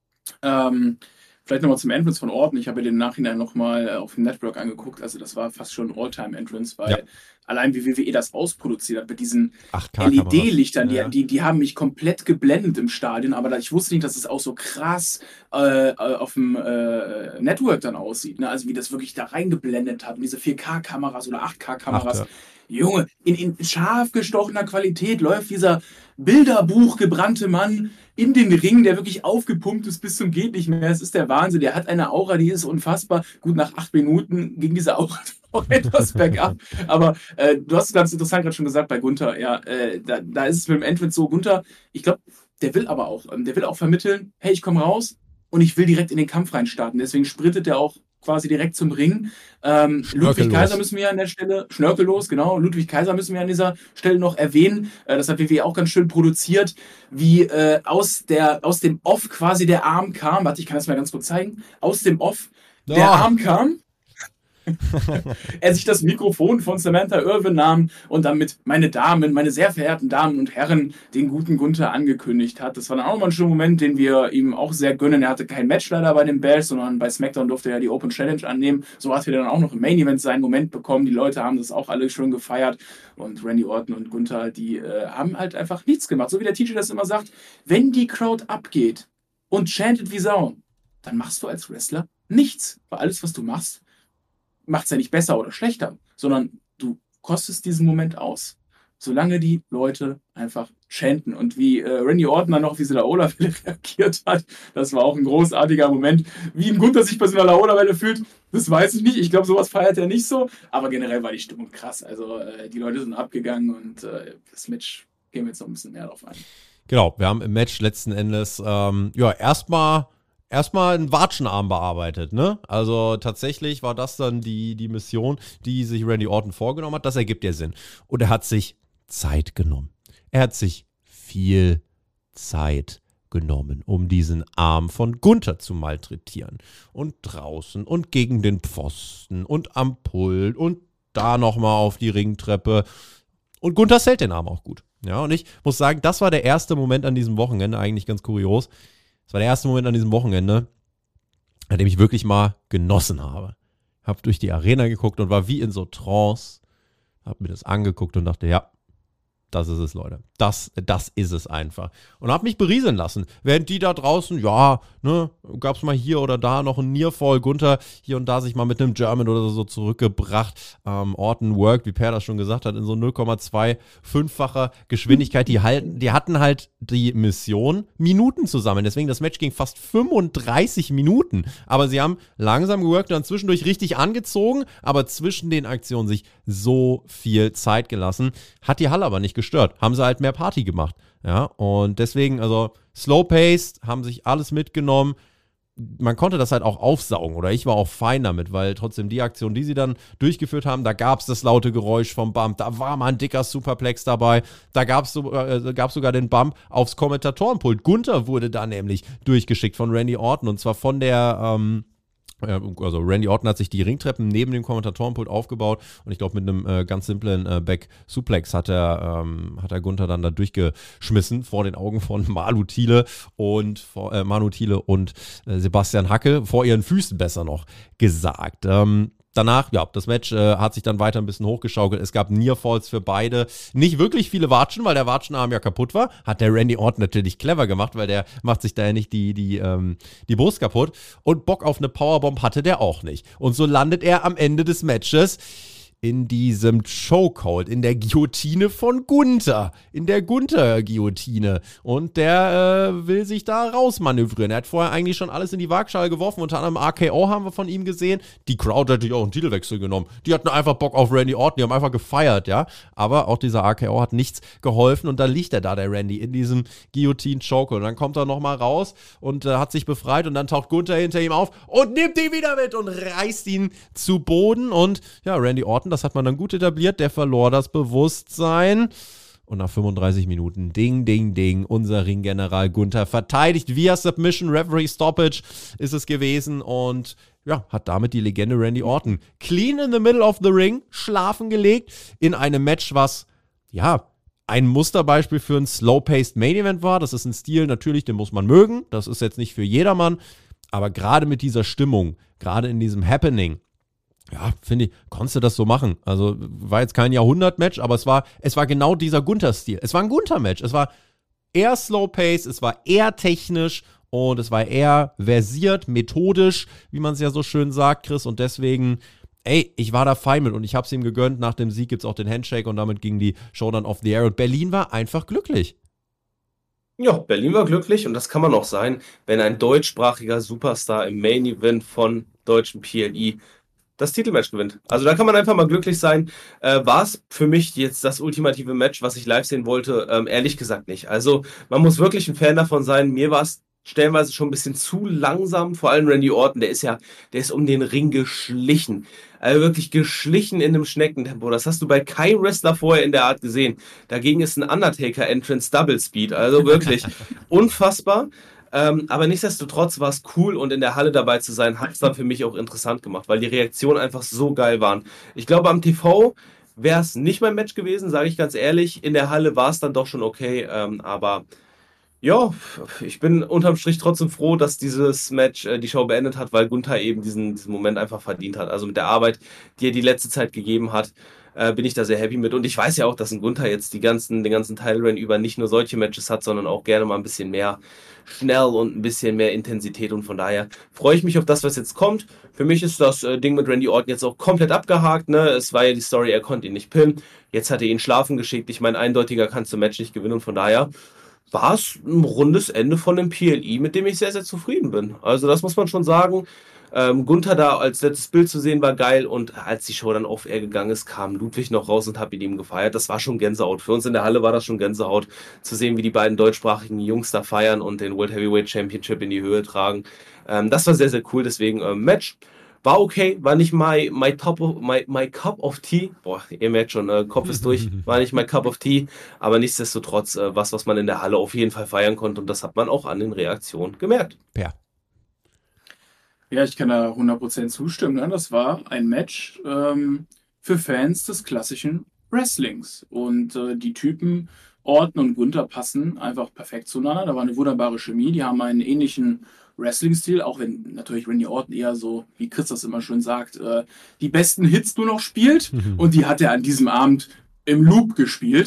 [SPEAKER 5] Ähm, vielleicht nochmal zum Entrance von Orton. Ich habe mir den Nachhinein nochmal äh, auf dem Network angeguckt. Also das war fast schon ein All-Time-Entrance, weil ja. allein wie W W E das ausproduziert hat mit diesen L E D-Lichtern, ja. die, die, die haben mich komplett geblendet im Stadion, aber da, ich wusste nicht, dass es auch so krass äh, auf dem äh, Network dann aussieht. Ne? Also wie das wirklich da reingeblendet hat und diese vier K-Kameras oder acht K-Kameras. Ach, ja. Junge, in, in scharf gestochener Qualität läuft dieser Bilderbuch gebrannte Mann in den Ring, der wirklich aufgepumpt ist bis zum geht nicht mehr. Es ist der Wahnsinn. Der hat eine Aura, die ist unfassbar. Gut, nach acht Minuten ging diese Aura auch etwas bergab. Aber äh, du hast es ganz interessant gerade schon gesagt bei Gunther. Ja, äh, da, da ist es mit dem Entrance so. Gunther, ich glaube, der will aber auch, der will auch vermitteln, hey, ich komme raus und ich will direkt in den Kampf reinstarten. Deswegen sprintet er auch quasi direkt zum Ring. Ähm, Ludwig Kaiser müssen wir an der Stelle, schnörkellos, genau, Ludwig Kaiser müssen wir an dieser Stelle noch erwähnen. Äh, das hat W W E auch ganz schön produziert, wie äh, aus, der, aus dem Off quasi der Arm kam. Warte, ich kann das mal ganz kurz zeigen. Aus dem Off der oh. Arm kam. er sich das Mikrofon von Samantha Irvin nahm und damit meine Damen, meine sehr verehrten Damen und Herren, den guten Gunther angekündigt hat. Das war dann auch mal ein schöner Moment, den wir ihm auch sehr gönnen. Er hatte kein Match leider bei den Bells, sondern bei SmackDown durfte er ja die Open Challenge annehmen. So hat er dann auch noch im Main Event seinen Moment bekommen. Die Leute haben das auch alle schön gefeiert und Randy Orton und Gunther, die äh, haben halt einfach nichts gemacht. So wie der T J das immer sagt, wenn die Crowd abgeht und chantet wie Sau, dann machst du als Wrestler nichts. Weil alles, was du machst, macht es ja nicht besser oder schlechter, sondern du kostest diesen Moment aus. Solange die Leute einfach chanten. Und wie äh, Randy Orton dann noch auf diese Laola-Welle reagiert hat, das war auch ein großartiger Moment. Wie ein Gunther sich bei so einer Laola-Welle fühlt, das weiß ich nicht. Ich glaube, sowas feiert er nicht so. Aber generell war die Stimmung krass. Also äh, die Leute sind abgegangen und äh, das Match gehen wir jetzt noch ein bisschen mehr drauf ein.
[SPEAKER 3] Genau, wir haben im Match letzten Endes ähm, ja erstmal Erstmal einen Watschenarm bearbeitet, ne? Also tatsächlich war das dann die, die Mission, die sich Randy Orton vorgenommen hat. Das ergibt ja Sinn. Und er hat sich Zeit genommen. Er hat sich viel Zeit genommen, um diesen Arm von Gunther zu malträtieren. Und draußen und gegen den Pfosten und am Pult und da nochmal auf die Ringtreppe. Und Gunther hält den Arm auch gut. Ja, und ich muss sagen, das war der erste Moment an diesem Wochenende, eigentlich ganz kurios. Das war der erste Moment an diesem Wochenende, an dem ich wirklich mal genossen habe. Hab durch die Arena geguckt und war wie in so Trance, hab mir das angeguckt und dachte, ja, Das ist es, Leute. Das, das ist es einfach. Und hab mich berieseln lassen. Während die da draußen, ja, ne, gab's mal hier oder da noch einen Nearfall. Gunther hier und da sich mal mit einem German oder so zurückgebracht. Ähm, Orton worked, wie Per das schon gesagt hat, in so null Komma fünffacher Geschwindigkeit. Die, halten, die hatten halt die Mission Minuten zusammen. Deswegen, das Match ging fast fünfunddreißig Minuten. Aber sie haben langsam geworkt und dann zwischendurch richtig angezogen, aber zwischen den Aktionen sich so viel Zeit gelassen. Hat die Halle aber nicht gestört. Haben sie halt mehr Party gemacht. Ja, und deswegen, also slow-paced, haben sich alles mitgenommen. Man konnte das halt auch aufsaugen oder ich war auch fein damit, weil trotzdem die Aktion, die sie dann durchgeführt haben, da gab es das laute Geräusch vom Bump, da war mal ein dicker Superplex dabei, da gab es so, äh, gab's sogar den Bump aufs Kommentatorenpult. Gunther wurde da nämlich durchgeschickt von Randy Orton und zwar von der, ähm, also Randy Orton hat sich die Ringtreppen neben dem Kommentatorenpult aufgebaut und ich glaube mit einem äh, ganz simplen äh, Back-Suplex hat er, ähm, hat er Gunther dann da durchgeschmissen vor den Augen von Manu Thiele und vor, äh, Manu Thiele und äh, Sebastian Hacke, vor ihren Füßen besser noch gesagt. Ähm, Danach, ja, das Match äh, hat sich dann weiter ein bisschen hochgeschaukelt. Es gab Nearfalls für beide. Nicht wirklich viele Watschen, weil der Watschenarm ja kaputt war. Hat der Randy Orton natürlich clever gemacht, weil der macht sich da ja nicht die, die, ähm, die Brust kaputt. Und Bock auf eine Powerbomb hatte der auch nicht. Und so landet er am Ende des Matches in diesem Chokehold, in der Guillotine von Gunther, in der Gunther-Guillotine. Und der äh, will sich da rausmanövrieren. Er hat vorher eigentlich schon alles in die Waagschale geworfen. Unter anderem R K O haben wir von ihm gesehen. Die Crowd hat natürlich auch einen Titelwechsel genommen. Die hatten einfach Bock auf Randy Orton, die haben einfach gefeiert, ja. Aber auch dieser R K O hat nichts geholfen und dann liegt er da, der Randy, in diesem Guillotine-Chokehold. Und dann kommt er nochmal raus und äh, hat sich befreit und dann taucht Gunther hinter ihm auf und nimmt ihn wieder mit und reißt ihn zu Boden. Und ja, Randy Orton, das hat man dann gut etabliert, der verlor das Bewusstsein. Und nach fünfunddreißig Minuten, ding, ding, ding, unser Ringgeneral Gunther verteidigt via Submission, Referee Stoppage ist es gewesen und ja, hat damit die Legende Randy Orton clean in the middle of the ring schlafen gelegt in einem Match, was, ja, ein Musterbeispiel für ein slow-paced Main-Event war. Das ist ein Stil, natürlich, den muss man mögen. Das ist jetzt nicht für jedermann. Aber gerade mit dieser Stimmung, gerade in diesem Happening, ja, finde ich, konntest du das so machen. Also war jetzt kein Jahrhundert-Match, aber es war, es war genau dieser Gunther-Stil. Es war ein Gunther-Match. Es war eher slow-paced, es war eher technisch und es war eher versiert, methodisch, wie man es ja so schön sagt, Chris. Und deswegen, ey, ich war da fein mit und ich habe es ihm gegönnt. Nach dem Sieg gibt es auch den Handshake und damit ging die Show dann off the air. Und Berlin war einfach glücklich.
[SPEAKER 4] Ja, Berlin war glücklich und das kann man auch sein, wenn ein deutschsprachiger Superstar im Main Event von deutschen P L E das Titelmatch gewinnt. Also da kann man einfach mal glücklich sein. Äh, war es für mich jetzt das ultimative Match, was ich live sehen wollte? Ähm, ehrlich gesagt nicht. Also man muss wirklich ein Fan davon sein. Mir war es stellenweise schon ein bisschen zu langsam. Vor allem Randy Orton, der ist ja, der ist um den Ring geschlichen. Also wirklich geschlichen in einem Schneckentempo. Das hast du bei keinem Wrestler vorher in der Art gesehen. Dagegen ist ein Undertaker Entrance Double Speed. Also wirklich unfassbar. Ähm, aber nichtsdestotrotz war es cool und in der Halle dabei zu sein, hat es dann für mich auch interessant gemacht, weil die Reaktionen einfach so geil waren. Ich glaube, am T V wäre es nicht mein Match gewesen, sage ich ganz ehrlich. In der Halle war es dann doch schon okay, ähm, aber ja, ich bin unterm Strich trotzdem froh, dass dieses Match äh, die Show beendet hat, weil Gunther eben diesen, diesen Moment einfach verdient hat. Also mit der Arbeit, die er die letzte Zeit gegeben hat, äh, bin ich da sehr happy mit. Und ich weiß ja auch, dass ein Gunther jetzt die ganzen, den ganzen Title-Reign über nicht nur solche Matches hat, sondern auch gerne mal ein bisschen mehr schnell und ein bisschen mehr Intensität. Und von daher freue ich mich auf das, was jetzt kommt. Für mich ist das äh, Ding mit Randy Orton jetzt auch komplett abgehakt. Ne? Es war ja die Story, er konnte ihn nicht pinnen. Jetzt hat er ihn schlafen geschickt. Ich meine, eindeutiger kannst du Match nicht gewinnen. Und von daher war es ein rundes Ende von dem P L E, mit dem ich sehr, sehr zufrieden bin. Also das muss man schon sagen. Ähm, Gunther da als letztes Bild zu sehen war geil und als die Show dann auf Air gegangen ist, kam Ludwig noch raus und hat mit ihm gefeiert. Das war schon Gänsehaut. Für uns in der Halle war das schon Gänsehaut, zu sehen, wie die beiden deutschsprachigen Jungs da feiern und den World Heavyweight Championship in die Höhe tragen. Ähm, das war sehr, sehr cool. Deswegen ähm, Match war okay, war nicht my, my, top of, my, my cup of tea. Boah, ihr merkt schon, äh, Kopf ist durch. War nicht my cup of tea, aber nichtsdestotrotz äh, was, was man in der Halle auf jeden Fall feiern konnte und das hat man auch an den Reaktionen gemerkt.
[SPEAKER 3] Ja.
[SPEAKER 5] Ja, ich kann da hundert Prozent zustimmen. Ne? Das war ein Match ähm, für Fans des klassischen Wrestlings. Und äh, die Typen Orton und Gunther passen einfach perfekt zueinander. Da war eine wunderbare Chemie. Die haben einen ähnlichen Wrestling-Stil, auch wenn natürlich Randy Orton eher so, wie Chris das immer schön sagt, äh, die besten Hits nur noch spielt. Mhm. Und die hat er an diesem Abend im Loop gespielt.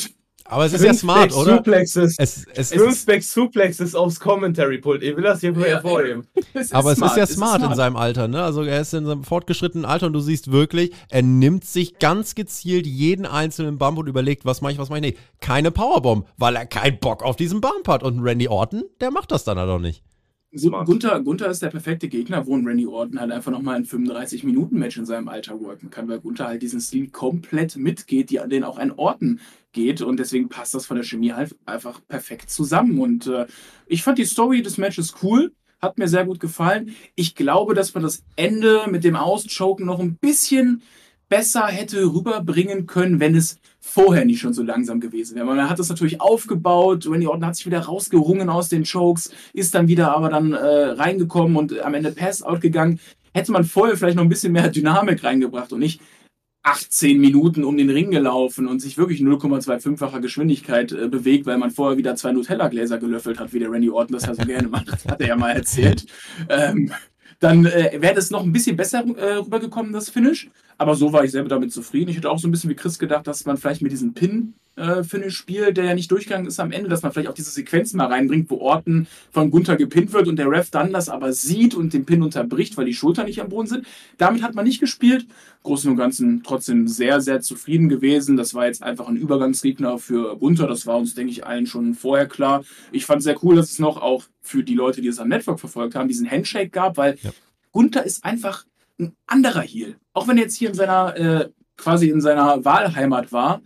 [SPEAKER 3] Aber es ist ja smart, oder?
[SPEAKER 4] Suplexes.
[SPEAKER 3] Es, es,
[SPEAKER 4] Fünf Back Suplexes aufs Commentary-Pult. Ich will das hier mal hervorheben.
[SPEAKER 3] Es aber es ist ja smart, smart in seinem Alter, ne? Also er ist in seinem fortgeschrittenen Alter und du siehst wirklich, er nimmt sich ganz gezielt jeden einzelnen Bump und überlegt, was mache ich, was mache ich nicht. Keine Powerbomb, weil er keinen Bock auf diesen Bump hat. Und Randy Orton, der macht das dann halt auch nicht.
[SPEAKER 5] So, Gunther, Gunther ist der perfekte Gegner, wo ein Randy Orton halt einfach nochmal ein fünfunddreißig-Minuten-Match in seinem Alter worken kann, weil Gunther halt diesen Stil komplett mitgeht, die, den auch ein Orton geht und deswegen passt das von der Chemie halt einfach perfekt zusammen und äh, ich fand die Story des Matches cool, hat mir sehr gut gefallen. Ich glaube, dass man das Ende mit dem Auschoken noch ein bisschen besser hätte rüberbringen können, wenn es vorher nicht schon so langsam gewesen wäre. Man hat das natürlich aufgebaut, Randy Orton hat sich wieder rausgerungen aus den Chokes, ist dann wieder aber dann äh, reingekommen und am Ende Pass-Out gegangen. Hätte man vorher vielleicht noch ein bisschen mehr Dynamik reingebracht und nicht achtzehn Minuten um den Ring gelaufen und sich wirklich null Komma fünfundzwanzig-facher Geschwindigkeit äh, bewegt, weil man vorher wieder zwei Nutella-Gläser gelöffelt hat, wie der Randy Orton das ja so gerne macht. Das hat er ja mal erzählt. Ähm, dann äh, wäre das noch ein bisschen besser äh, rübergekommen, das Finish. Aber so war ich selber damit zufrieden. Ich hätte auch so ein bisschen wie Chris gedacht, dass man vielleicht mit diesem Pin-Finish äh, spielt, der ja nicht durchgegangen ist am Ende, dass man vielleicht auch diese Sequenz mal reinbringt, wo Orton von Gunther gepinnt wird und der Ref dann das aber sieht und den Pin unterbricht, weil die Schultern nicht am Boden sind. Damit hat man nicht gespielt. Großen und Ganzen trotzdem sehr, sehr zufrieden gewesen. Das war jetzt einfach ein Übergangsgegner für Gunther. Das war uns, denke ich, allen schon vorher klar. Ich fand es sehr cool, dass es noch auch für die Leute, die es am Network verfolgt haben, diesen Handshake gab, weil ja. Gunther ist einfach ein anderer Heel. Auch wenn er jetzt hier in seiner, äh, quasi in seiner Wahlheimat war,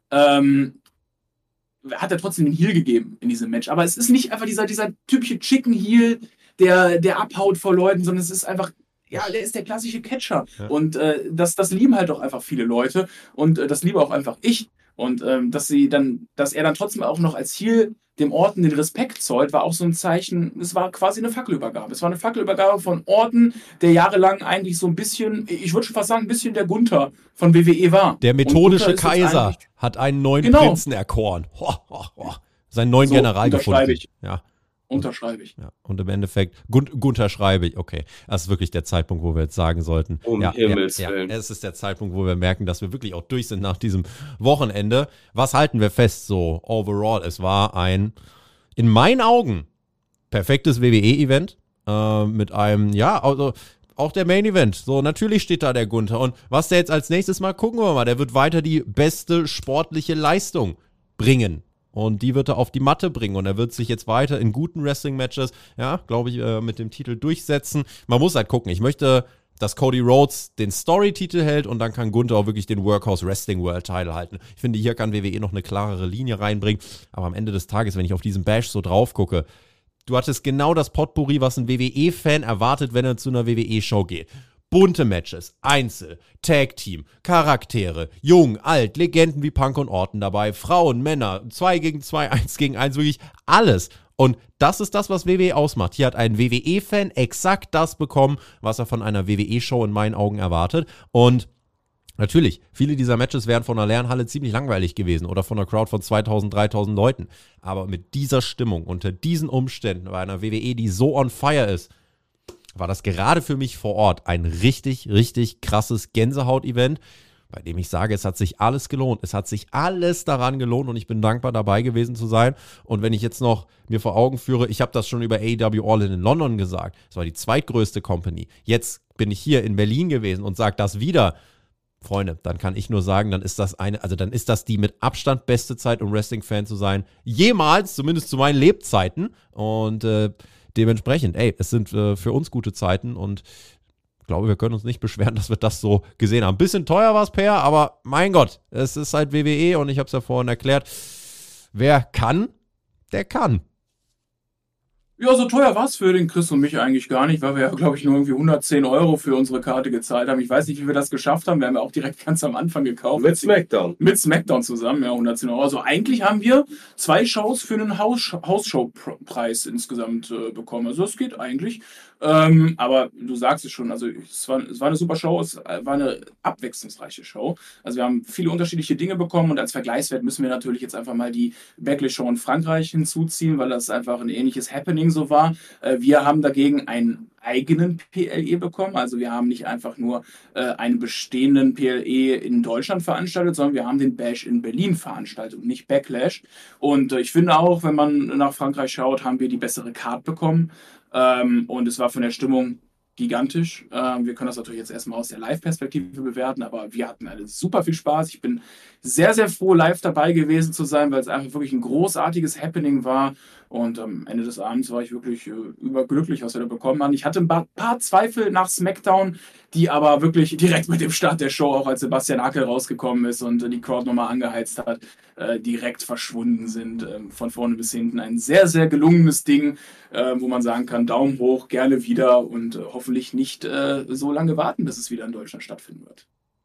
[SPEAKER 5] ähm, hat er trotzdem den Heel gegeben in diesem Match. Aber es ist nicht einfach dieser, dieser typische Chicken Heel, der, der abhaut vor Leuten, sondern es ist einfach, ja, der ist der klassische Catcher. Ja. Und äh, das, das lieben halt auch einfach viele Leute. Und äh, das liebe auch einfach ich. Und ähm, dass sie dann, dass er dann trotzdem auch noch als Heel dem Orton den Respekt zollt, war auch so ein Zeichen, es war quasi eine Fackelübergabe. Es war eine Fackelübergabe von Orton, der jahrelang eigentlich so ein bisschen, ich würde schon fast sagen, ein bisschen der Gunther von W W E war.
[SPEAKER 3] Der methodische Kaiser hat einen neuen genau. Prinzen erkoren. Ho, ho, ho. Seinen neuen so, General gefunden.
[SPEAKER 5] Ich.
[SPEAKER 3] Ja.
[SPEAKER 5] Unterschreibe ich.
[SPEAKER 3] Ja, und im Endeffekt, Gun- Gunther schreibe ich, okay. Das ist wirklich der Zeitpunkt, wo wir jetzt sagen sollten.
[SPEAKER 4] Um
[SPEAKER 3] ja,
[SPEAKER 4] Himmels
[SPEAKER 3] ja,
[SPEAKER 4] Willen.
[SPEAKER 3] Ja, es ist der Zeitpunkt, wo wir merken, dass wir wirklich auch durch sind nach diesem Wochenende. Was halten wir fest so overall? Es war ein, in meinen Augen, perfektes W W E-Event äh, mit einem, ja, also auch der Main-Event. So, natürlich steht da der Gunther. Und was der jetzt als nächstes mal, gucken wir mal, der wird weiter die beste sportliche Leistung bringen. Und die wird er auf die Matte bringen und er wird sich jetzt weiter in guten Wrestling-Matches, ja, glaube ich, äh, mit dem Titel durchsetzen. Man muss halt gucken. Ich möchte, dass Cody Rhodes den Story-Titel hält und dann kann Gunther auch wirklich den Workhouse Wrestling World Title halten. Ich finde, hier kann W W E noch eine klarere Linie reinbringen. Aber am Ende des Tages, wenn ich auf diesen Bash so drauf gucke, du hattest genau das Potpourri, was ein W W E-Fan erwartet, wenn er zu einer W W E-Show geht. Bunte Matches, Einzel, Tag-Team, Charaktere, jung, alt, Legenden wie Punk und Orton dabei, Frauen, Männer, zwei gegen zwei, eins gegen eins, wirklich alles. Und das ist das, was W W E ausmacht. Hier hat ein W W E-Fan exakt das bekommen, was er von einer W W E-Show in meinen Augen erwartet. Und natürlich, viele dieser Matches wären von einer leeren Halle ziemlich langweilig gewesen oder von einer Crowd von zweitausend, dreitausend Leuten. Aber mit dieser Stimmung, unter diesen Umständen, bei einer W W E, die so on fire ist, war das gerade für mich vor Ort ein richtig, richtig krasses Gänsehaut-Event, bei dem ich sage, es hat sich alles gelohnt. Es hat sich alles daran gelohnt und ich bin dankbar, dabei gewesen zu sein. Und wenn ich jetzt noch mir vor Augen führe, ich habe das schon über A E W All In in London gesagt, es war die zweitgrößte Company. Jetzt bin ich hier in Berlin gewesen und sage das wieder. Freunde, dann kann ich nur sagen, dann ist das eine, also dann ist das die mit Abstand beste Zeit, um Wrestling-Fan zu sein. Jemals, zumindest zu meinen Lebzeiten. Und äh, dementsprechend, ey, es sind äh, für uns gute Zeiten und ich glaube, wir können uns nicht beschweren, dass wir das so gesehen haben. Ein bisschen teuer war es, Per, aber mein Gott, es ist halt W W E und ich habe es ja vorhin erklärt, wer kann, der kann.
[SPEAKER 5] Ja, so teuer war es für den Chris und mich eigentlich gar nicht, weil wir ja, glaube ich, nur irgendwie hundertzehn Euro für unsere Karte gezahlt haben. Ich weiß nicht, wie wir das geschafft haben. Wir haben ja auch direkt ganz am Anfang gekauft.
[SPEAKER 4] Mit SmackDown.
[SPEAKER 5] Mit SmackDown zusammen, ja, hundertzehn Euro. Also eigentlich haben wir zwei Shows für einen Haus- Hausshow-Preis insgesamt äh, bekommen. Also das geht eigentlich. Ähm, aber du sagst es schon, also es war, es war eine super Show, es war eine abwechslungsreiche Show. Also wir haben viele unterschiedliche Dinge bekommen und als Vergleichswert müssen wir natürlich jetzt einfach mal die Backlash-Show in Frankreich hinzuziehen, weil das einfach ein ähnliches Happening so war. Äh, wir haben dagegen einen eigenen P L E bekommen. Also wir haben nicht einfach nur äh, einen bestehenden P L E in Deutschland veranstaltet, sondern wir haben den Bash in Berlin veranstaltet und nicht Backlash. Und äh, ich finde auch, wenn man nach Frankreich schaut, haben wir die bessere Card bekommen. Ähm, und es war von der Stimmung gigantisch. Ähm, wir können das natürlich jetzt erstmal aus der Live-Perspektive bewerten, aber wir hatten alle super viel Spaß. Ich bin sehr, sehr froh, live dabei gewesen zu sein, weil es einfach wirklich ein großartiges Happening war. Und am Ende des Abends war ich wirklich äh, überglücklich, was wir da bekommen haben. Ich hatte ein paar, paar Zweifel nach SmackDown, die aber wirklich direkt mit dem Start der Show, auch als Sebastian Hackel rausgekommen ist und äh, die Crowd nochmal angeheizt hat, äh, direkt verschwunden sind, äh, von vorne bis hinten. Ein sehr, sehr gelungenes Ding, äh, wo man sagen kann, Daumen hoch, gerne wieder und äh, hoffentlich nicht äh, so lange warten, bis es wieder in Deutschland stattfinden wird.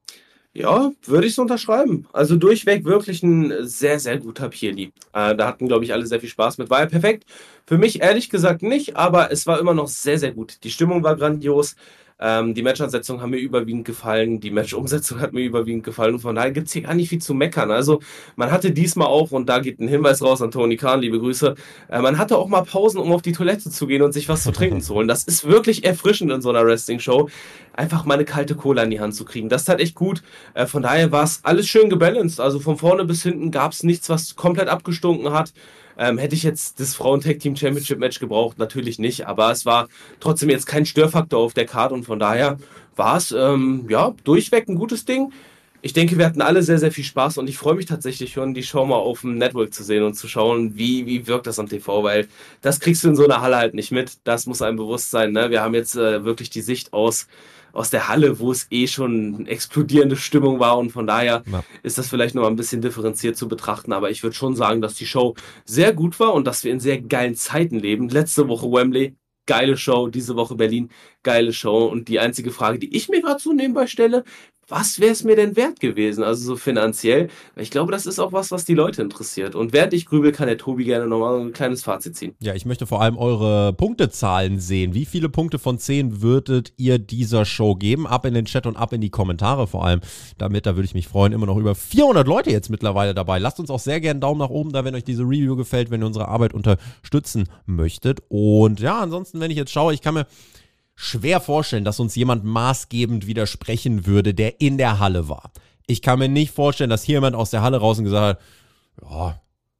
[SPEAKER 4] Ja, würde ich so unterschreiben. Also durchweg wirklich ein sehr, sehr guter P L E. Äh, da hatten, glaube ich, alle sehr viel Spaß mit. War ja perfekt. Für mich ehrlich gesagt nicht, aber es war immer noch sehr, sehr gut. Die Stimmung war grandios. Ähm, die Matchansetzungen haben mir überwiegend gefallen. Die Matchumsetzung hat mir überwiegend gefallen. Und von daher gibt es hier gar nicht viel zu meckern. Also man hatte diesmal auch, und da geht ein Hinweis raus an Tony Khan, liebe Grüße, äh, man hatte auch mal Pausen, um auf die Toilette zu gehen und sich was zu trinken zu holen. Das ist wirklich erfrischend in so einer Wrestling-Show. Einfach mal eine kalte Cola in die Hand zu kriegen. Das tat echt gut. Äh, von daher war es alles schön gebalanced. Also von vorne bis hinten gab es nichts, was komplett abgestunken hat. Ähm, hätte ich jetzt das Frauen-Tag-Team-Championship-Match gebraucht? Natürlich nicht, aber es war trotzdem jetzt kein Störfaktor auf der Karte und von daher war es ähm, ja, durchweg ein gutes Ding. Ich denke, wir hatten alle sehr, sehr viel Spaß und ich freue mich tatsächlich schon, die Show mal auf dem Network zu sehen und zu schauen, wie, wie wirkt das am T V, weil das kriegst du in so einer Halle halt nicht mit. Das muss einem bewusst sein. Ne? Wir haben jetzt äh, wirklich die Sicht aus aus der Halle, wo es eh schon explodierende Stimmung war und von daher ja. ist das vielleicht noch mal ein bisschen differenziert zu betrachten, aber ich würde schon sagen, dass die Show sehr gut war und dass wir in sehr geilen Zeiten leben. Letzte Woche Wembley, geile Show, diese Woche Berlin, geile Show und die einzige Frage, die ich mir gerade so nebenbei stelle, was wäre es mir denn wert gewesen, also so finanziell? Ich glaube, das ist auch was, was die Leute interessiert. Und während ich grübel, kann der Tobi gerne nochmal ein kleines Fazit ziehen.
[SPEAKER 3] Ja, ich möchte vor allem eure Punktezahlen sehen. Wie viele Punkte von zehn würdet ihr dieser Show geben? Ab in den Chat und ab in die Kommentare vor allem. Damit, da würde ich mich freuen. Immer noch über vierhundert Leute jetzt mittlerweile dabei. Lasst uns auch sehr gerne einen Daumen nach oben da, wenn euch diese Review gefällt, wenn ihr unsere Arbeit unterstützen möchtet. Und ja, ansonsten, wenn ich jetzt schaue, ich kann mir schwer vorstellen, dass uns jemand maßgebend widersprechen würde, der in der Halle war. Ich kann mir nicht vorstellen, dass hier jemand aus der Halle raus und gesagt hat, ja,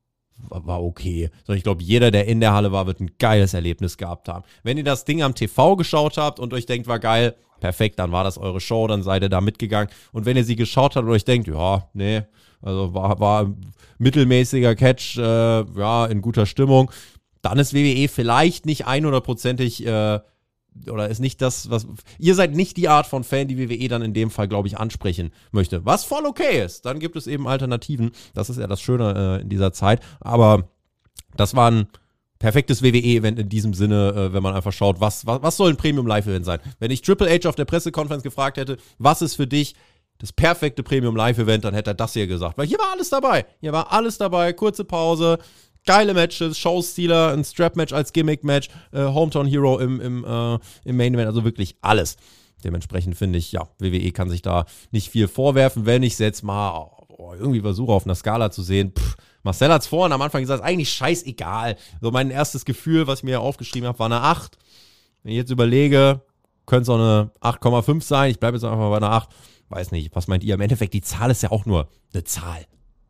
[SPEAKER 3] war okay. Sondern ich glaube, jeder, der in der Halle war, wird ein geiles Erlebnis gehabt haben. Wenn ihr das Ding am T V geschaut habt und euch denkt, war geil, perfekt, dann war das eure Show, dann seid ihr da mitgegangen. Und wenn ihr sie geschaut habt und euch denkt, ja, nee, also war, war mittelmäßiger Catch, äh, ja, in guter Stimmung, dann ist W W E vielleicht nicht hundertprozentig äh, oder ist nicht das, was, ihr seid nicht die Art von Fan, die W W E dann in dem Fall, glaube ich, ansprechen möchte. Was voll okay ist. Dann gibt es eben Alternativen. Das ist ja das Schöne äh, in dieser Zeit. Aber das war ein perfektes W W E-Event in diesem Sinne, äh, wenn man einfach schaut, was, was, was soll ein Premium-Live-Event sein? Wenn ich Triple H auf der Pressekonferenz gefragt hätte, was ist für dich das perfekte Premium-Live-Event, dann hätte er das hier gesagt. Weil hier war alles dabei. Hier war alles dabei. Kurze Pause. Geile Matches, Showstealer, ein Strap-Match als Gimmick-Match, äh, Hometown Hero im, im, äh, im Main-Event, also wirklich alles. Dementsprechend finde ich, ja, W W E kann sich da nicht viel vorwerfen, wenn ich es jetzt mal oh, irgendwie versuche auf einer Skala zu sehen. Pff, Marcel hat es vorhin am Anfang gesagt, ist eigentlich scheißegal. So mein erstes Gefühl, was ich mir aufgeschrieben habe, war eine acht. Wenn ich jetzt überlege, könnte es auch eine acht Komma fünf sein. Ich bleibe jetzt einfach mal bei einer acht. Weiß nicht, was meint ihr? Im Endeffekt, die Zahl ist ja auch nur eine Zahl.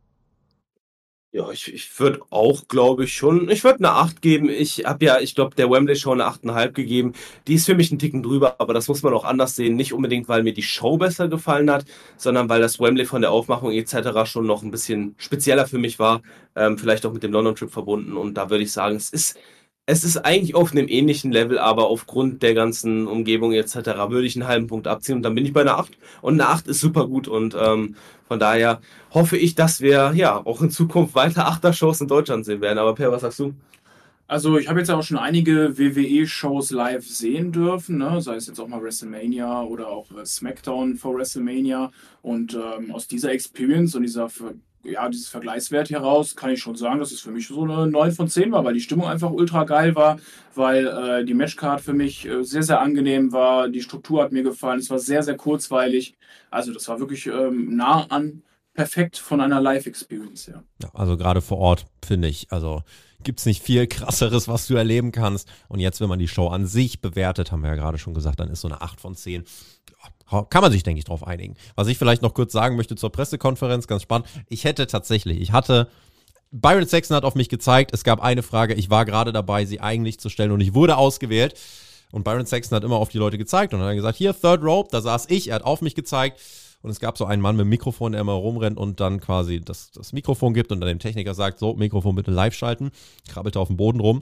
[SPEAKER 4] Ja, ich, ich würde auch, glaube ich, schon, ich würde eine acht geben. Ich habe ja, ich glaube, der Wembley Show eine acht Komma fünf gegeben. Die ist für mich einen Ticken drüber, aber das muss man auch anders sehen. Nicht unbedingt, weil mir die Show besser gefallen hat, sondern weil das Wembley von der Aufmachung et cetera schon noch ein bisschen spezieller für mich war. Ähm, vielleicht auch mit dem London-Trip verbunden. Und da würde ich sagen, es ist, es ist eigentlich auf einem ähnlichen Level, aber aufgrund der ganzen Umgebung et cetera würde ich einen halben Punkt abziehen und dann bin ich bei einer acht. Und eine acht ist super gut und ähm, von daher hoffe ich, dass wir ja auch in Zukunft weiter Achter-Shows in Deutschland sehen werden. Aber Per, was sagst du?
[SPEAKER 5] Also ich habe jetzt auch schon einige W W E-Shows live sehen dürfen, ne? Sei es jetzt auch mal WrestleMania oder auch äh, SmackDown vor WrestleMania. Und ähm, aus dieser Experience und dieser ja, dieses Vergleichswert heraus kann ich schon sagen, dass es für mich so eine neun von zehn war, weil die Stimmung einfach ultra geil war, weil äh, die Matchcard für mich äh, sehr, sehr angenehm war, die Struktur hat mir gefallen, es war sehr, sehr kurzweilig, also das war wirklich ähm, nah an perfekt von einer Live-Experience, ja.
[SPEAKER 3] Ja, also gerade vor Ort, finde ich, also gibt es nicht viel krasseres, was du erleben kannst. Und jetzt, wenn man die Show an sich bewertet, haben wir ja gerade schon gesagt, dann ist so eine acht von zehn. Ja, kann man sich, denke ich, drauf einigen. Was ich vielleicht noch kurz sagen möchte zur Pressekonferenz, ganz spannend. Ich hätte tatsächlich, ich hatte, Byron Saxton hat auf mich gezeigt, es gab eine Frage, ich war gerade dabei, sie eigentlich zu stellen und ich wurde ausgewählt. Und Byron Saxton hat immer auf die Leute gezeigt und hat dann gesagt, hier, Third Rope, da saß ich, er hat auf mich gezeigt. Und es gab so einen Mann mit dem Mikrofon, der immer rumrennt und dann quasi das, das Mikrofon gibt und dann dem Techniker sagt, so, Mikrofon bitte live schalten. Krabbelte auf dem Boden rum.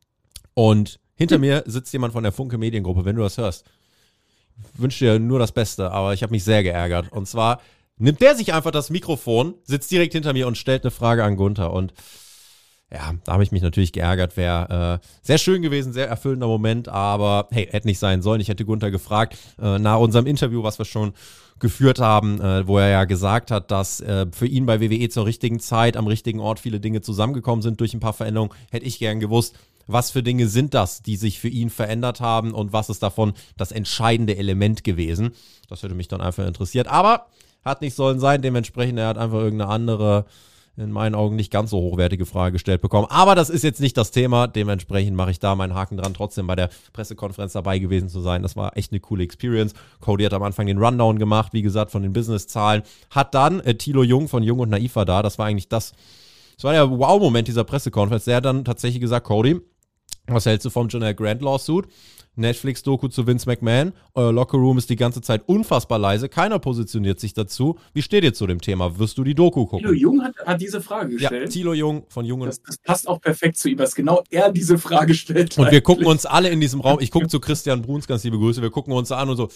[SPEAKER 3] Und hinter mir sitzt jemand von der Funke Mediengruppe, wenn du das hörst. Wünsche dir nur das Beste, aber ich habe mich sehr geärgert. Und zwar nimmt der sich einfach das Mikrofon, sitzt direkt hinter mir und stellt eine Frage an Gunther. Und ja, da habe ich mich natürlich geärgert. Wäre äh, sehr schön gewesen, sehr erfüllender Moment, aber hey, hätte nicht sein sollen. Ich hätte Gunther gefragt, äh, nach unserem Interview, was wir schon geführt haben, äh, wo er ja gesagt hat, dass äh, für ihn bei W W E zur richtigen Zeit, am richtigen Ort viele Dinge zusammengekommen sind durch ein paar Veränderungen, hätte ich gern gewusst, was für Dinge sind das, die sich für ihn verändert haben und was ist davon das entscheidende Element gewesen. Das hätte mich dann einfach interessiert, aber hat nicht sollen sein, dementsprechend, er hat einfach irgendeine andere, in meinen Augen nicht ganz so hochwertige Frage gestellt bekommen. Aber das ist jetzt nicht das Thema. Dementsprechend mache ich da meinen Haken dran, trotzdem bei der Pressekonferenz dabei gewesen zu sein. Das war echt eine coole Experience. Cody hat am Anfang den Rundown gemacht, wie gesagt, von den Business-Zahlen. Hat dann äh, Thilo Jung von Jung und Naiv war da. Das war eigentlich das, das war der Wow-Moment dieser Pressekonferenz. Der hat dann tatsächlich gesagt, Cody, was hältst du vom Janelle Grant Lawsuit? Netflix-Doku zu Vince McMahon. Euer Lockerroom ist die ganze Zeit unfassbar leise. Keiner positioniert sich dazu. Wie steht ihr zu dem Thema? Wirst du die Doku gucken?
[SPEAKER 5] Thilo Jung hat, hat diese Frage gestellt.
[SPEAKER 3] Ja, Thilo Jung von Jung und...
[SPEAKER 5] Das, das passt auch perfekt zu ihm, dass genau er diese Frage stellt.
[SPEAKER 3] Und wir eigentlich. gucken uns alle in diesem Raum, ich gucke zu Christian Bruns, ganz liebe Grüße, wir gucken uns an und so,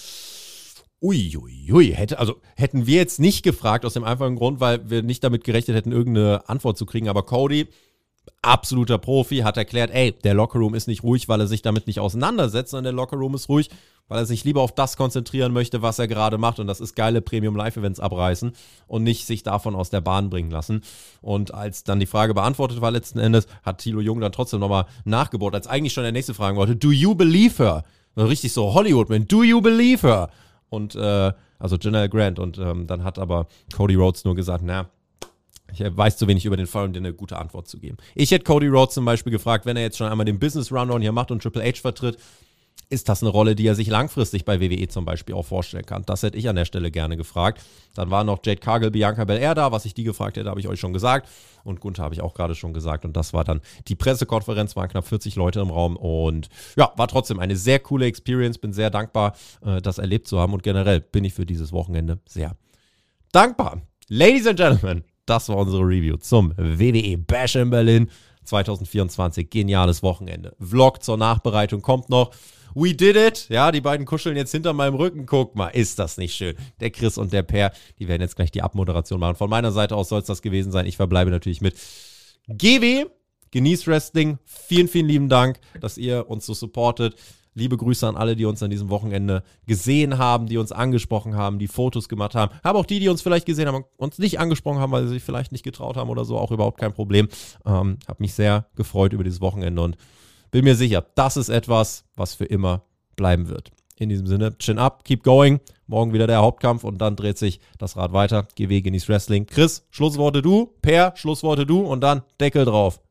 [SPEAKER 3] uiuiui, ui, hätte, also hätten wir jetzt nicht gefragt, aus dem einfachen Grund, weil wir nicht damit gerechnet hätten, irgendeine Antwort zu kriegen, aber Cody... absoluter Profi, hat erklärt, ey, der Lockerroom ist nicht ruhig, weil er sich damit nicht auseinandersetzt, sondern der Lockerroom ist ruhig, weil er sich lieber auf das konzentrieren möchte, was er gerade macht und das ist geile Premium-Live-Events abreißen und nicht sich davon aus der Bahn bringen lassen. Und als dann die Frage beantwortet war letzten Endes, hat Thilo Jung dann trotzdem nochmal nachgebohrt, als eigentlich schon der nächste Fragen wollte, do you believe her? Richtig so Hollywood-Man, do you believe her? Und, äh, also Janelle Grant und ähm, dann hat aber Cody Rhodes nur gesagt, na, ich weiß zu wenig über den Fall, um dir eine gute Antwort zu geben. Ich hätte Cody Rhodes zum Beispiel gefragt, wenn er jetzt schon einmal den Business Rundown hier macht und Triple H vertritt, ist das eine Rolle, die er sich langfristig bei W W E zum Beispiel auch vorstellen kann? Das hätte ich an der Stelle gerne gefragt. Dann waren noch Jade Cargill, Bianca Belair da. Was ich die gefragt hätte, habe ich euch schon gesagt. Und Gunther habe ich auch gerade schon gesagt. Und das war dann die Pressekonferenz, waren knapp vierzig Leute im Raum. Und ja, war trotzdem eine sehr coole Experience. Bin sehr dankbar, das erlebt zu haben. Und generell bin ich für dieses Wochenende sehr dankbar. Ladies and Gentlemen, das war unsere Review zum W W E Bash in Berlin zwanzig vierundzwanzig. Geniales Wochenende. Vlog zur Nachbereitung kommt noch. We did it. Ja, die beiden kuscheln jetzt hinter meinem Rücken. Guck mal, ist das nicht schön. Der Chris und der Per, die werden jetzt gleich die Abmoderation machen. Von meiner Seite aus soll es das gewesen sein. Ich verbleibe natürlich mit G W. Genießt Wrestling. Vielen, vielen lieben Dank, dass ihr uns so supportet. Liebe Grüße an alle, die uns an diesem Wochenende gesehen haben, die uns angesprochen haben, die Fotos gemacht haben. Aber auch die, die uns vielleicht gesehen haben, uns nicht angesprochen haben, weil sie sich vielleicht nicht getraut haben oder so, auch überhaupt kein Problem. Ähm, hab mich sehr gefreut über dieses Wochenende und bin mir sicher, das ist etwas, was für immer bleiben wird. In diesem Sinne, chin up, keep going. Morgen wieder der Hauptkampf und dann dreht sich das Rad weiter. G W, genießt Wrestling. Chris, Schlussworte du. Per, Schlussworte du und dann Deckel drauf.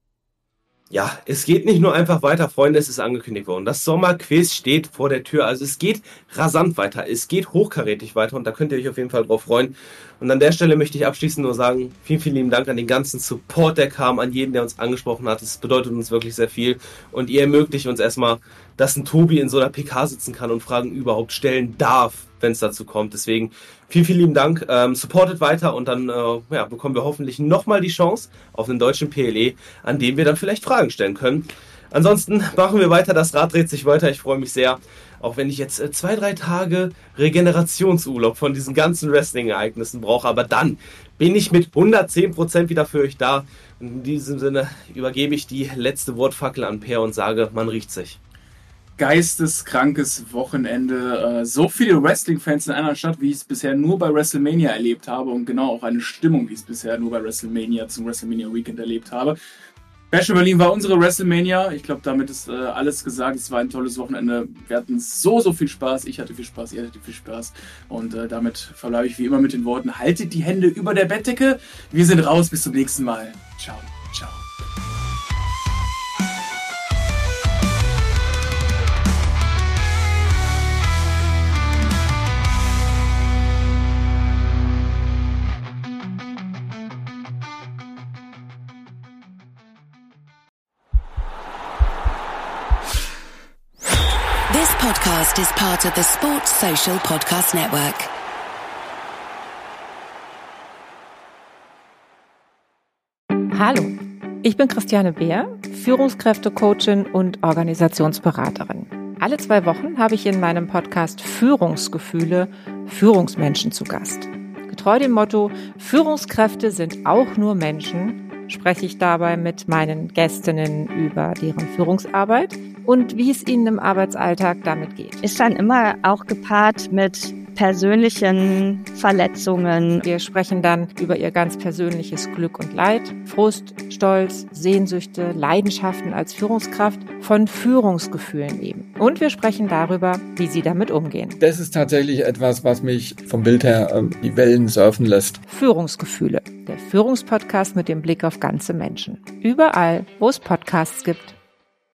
[SPEAKER 4] Ja, es geht nicht nur einfach weiter, Freunde, es ist angekündigt worden. Das Sommerquiz steht vor der Tür. Also es geht rasant weiter, es geht hochkarätig weiter und da könnt ihr euch auf jeden Fall drauf freuen. Und an der Stelle möchte ich abschließend nur sagen, vielen, vielen lieben Dank an den ganzen Support, der kam, an jeden, der uns angesprochen hat. Es bedeutet uns wirklich sehr viel. Und ihr ermöglicht uns erstmal, dass ein Tobi in so einer P K sitzen kann und Fragen überhaupt stellen darf, wenn es dazu kommt. Deswegen vielen, vielen lieben Dank. Ähm, supportet weiter und dann äh, ja, bekommen wir hoffentlich nochmal die Chance auf einen deutschen P L E, an dem wir dann vielleicht Fragen stellen können. Ansonsten machen wir weiter, das Rad dreht sich weiter. Ich freue mich sehr, auch wenn ich jetzt äh, zwei, drei Tage Regenerationsurlaub von diesen ganzen Wrestling-Ereignissen brauche. Aber dann bin ich mit hundertzehn Prozent wieder für euch da. In diesem Sinne übergebe ich die letzte Wortfackel an Per und sage, man riecht sich.
[SPEAKER 5] Geisteskrankes Wochenende. So viele Wrestling-Fans in einer Stadt, wie ich es bisher nur bei WrestleMania erlebt habe und genau auch eine Stimmung, wie ich es bisher nur bei WrestleMania zum WrestleMania Weekend erlebt habe. Bash in Berlin war unsere WrestleMania. Ich glaube, damit ist äh, alles gesagt. Es war ein tolles Wochenende. Wir hatten so, so viel Spaß. Ich hatte viel Spaß, ihr hattet viel Spaß. Und äh, damit verbleibe ich wie immer mit den Worten: Haltet die Hände über der Bettdecke. Wir sind raus. Bis zum nächsten Mal. Ciao, ciao.
[SPEAKER 1] This podcast is part of the Sports Social Podcast Network.
[SPEAKER 6] Hallo, ich bin Christiane Beer, Führungskräftecoachin und Organisationsberaterin. Alle zwei Wochen habe ich in meinem Podcast Führungsgefühle Führungsmenschen zu Gast. Getreu dem Motto, Führungskräfte sind auch nur Menschen, spreche ich dabei mit meinen Gästinnen über deren Führungsarbeit und wie es ihnen im Arbeitsalltag damit geht.
[SPEAKER 7] Ist dann immer auch gepaart mit persönlichen Verletzungen.
[SPEAKER 6] Wir sprechen dann über ihr ganz persönliches Glück und Leid, Frust, Stolz, Sehnsüchte, Leidenschaften als Führungskraft, von Führungsgefühlen eben. Und wir sprechen darüber, wie sie damit umgehen.
[SPEAKER 8] Das ist tatsächlich etwas, was mich vom Bild her äh, die Wellen surfen lässt.
[SPEAKER 6] Führungsgefühle, der Führungspodcast mit dem Blick auf ganze Menschen. Überall, wo es Podcasts gibt.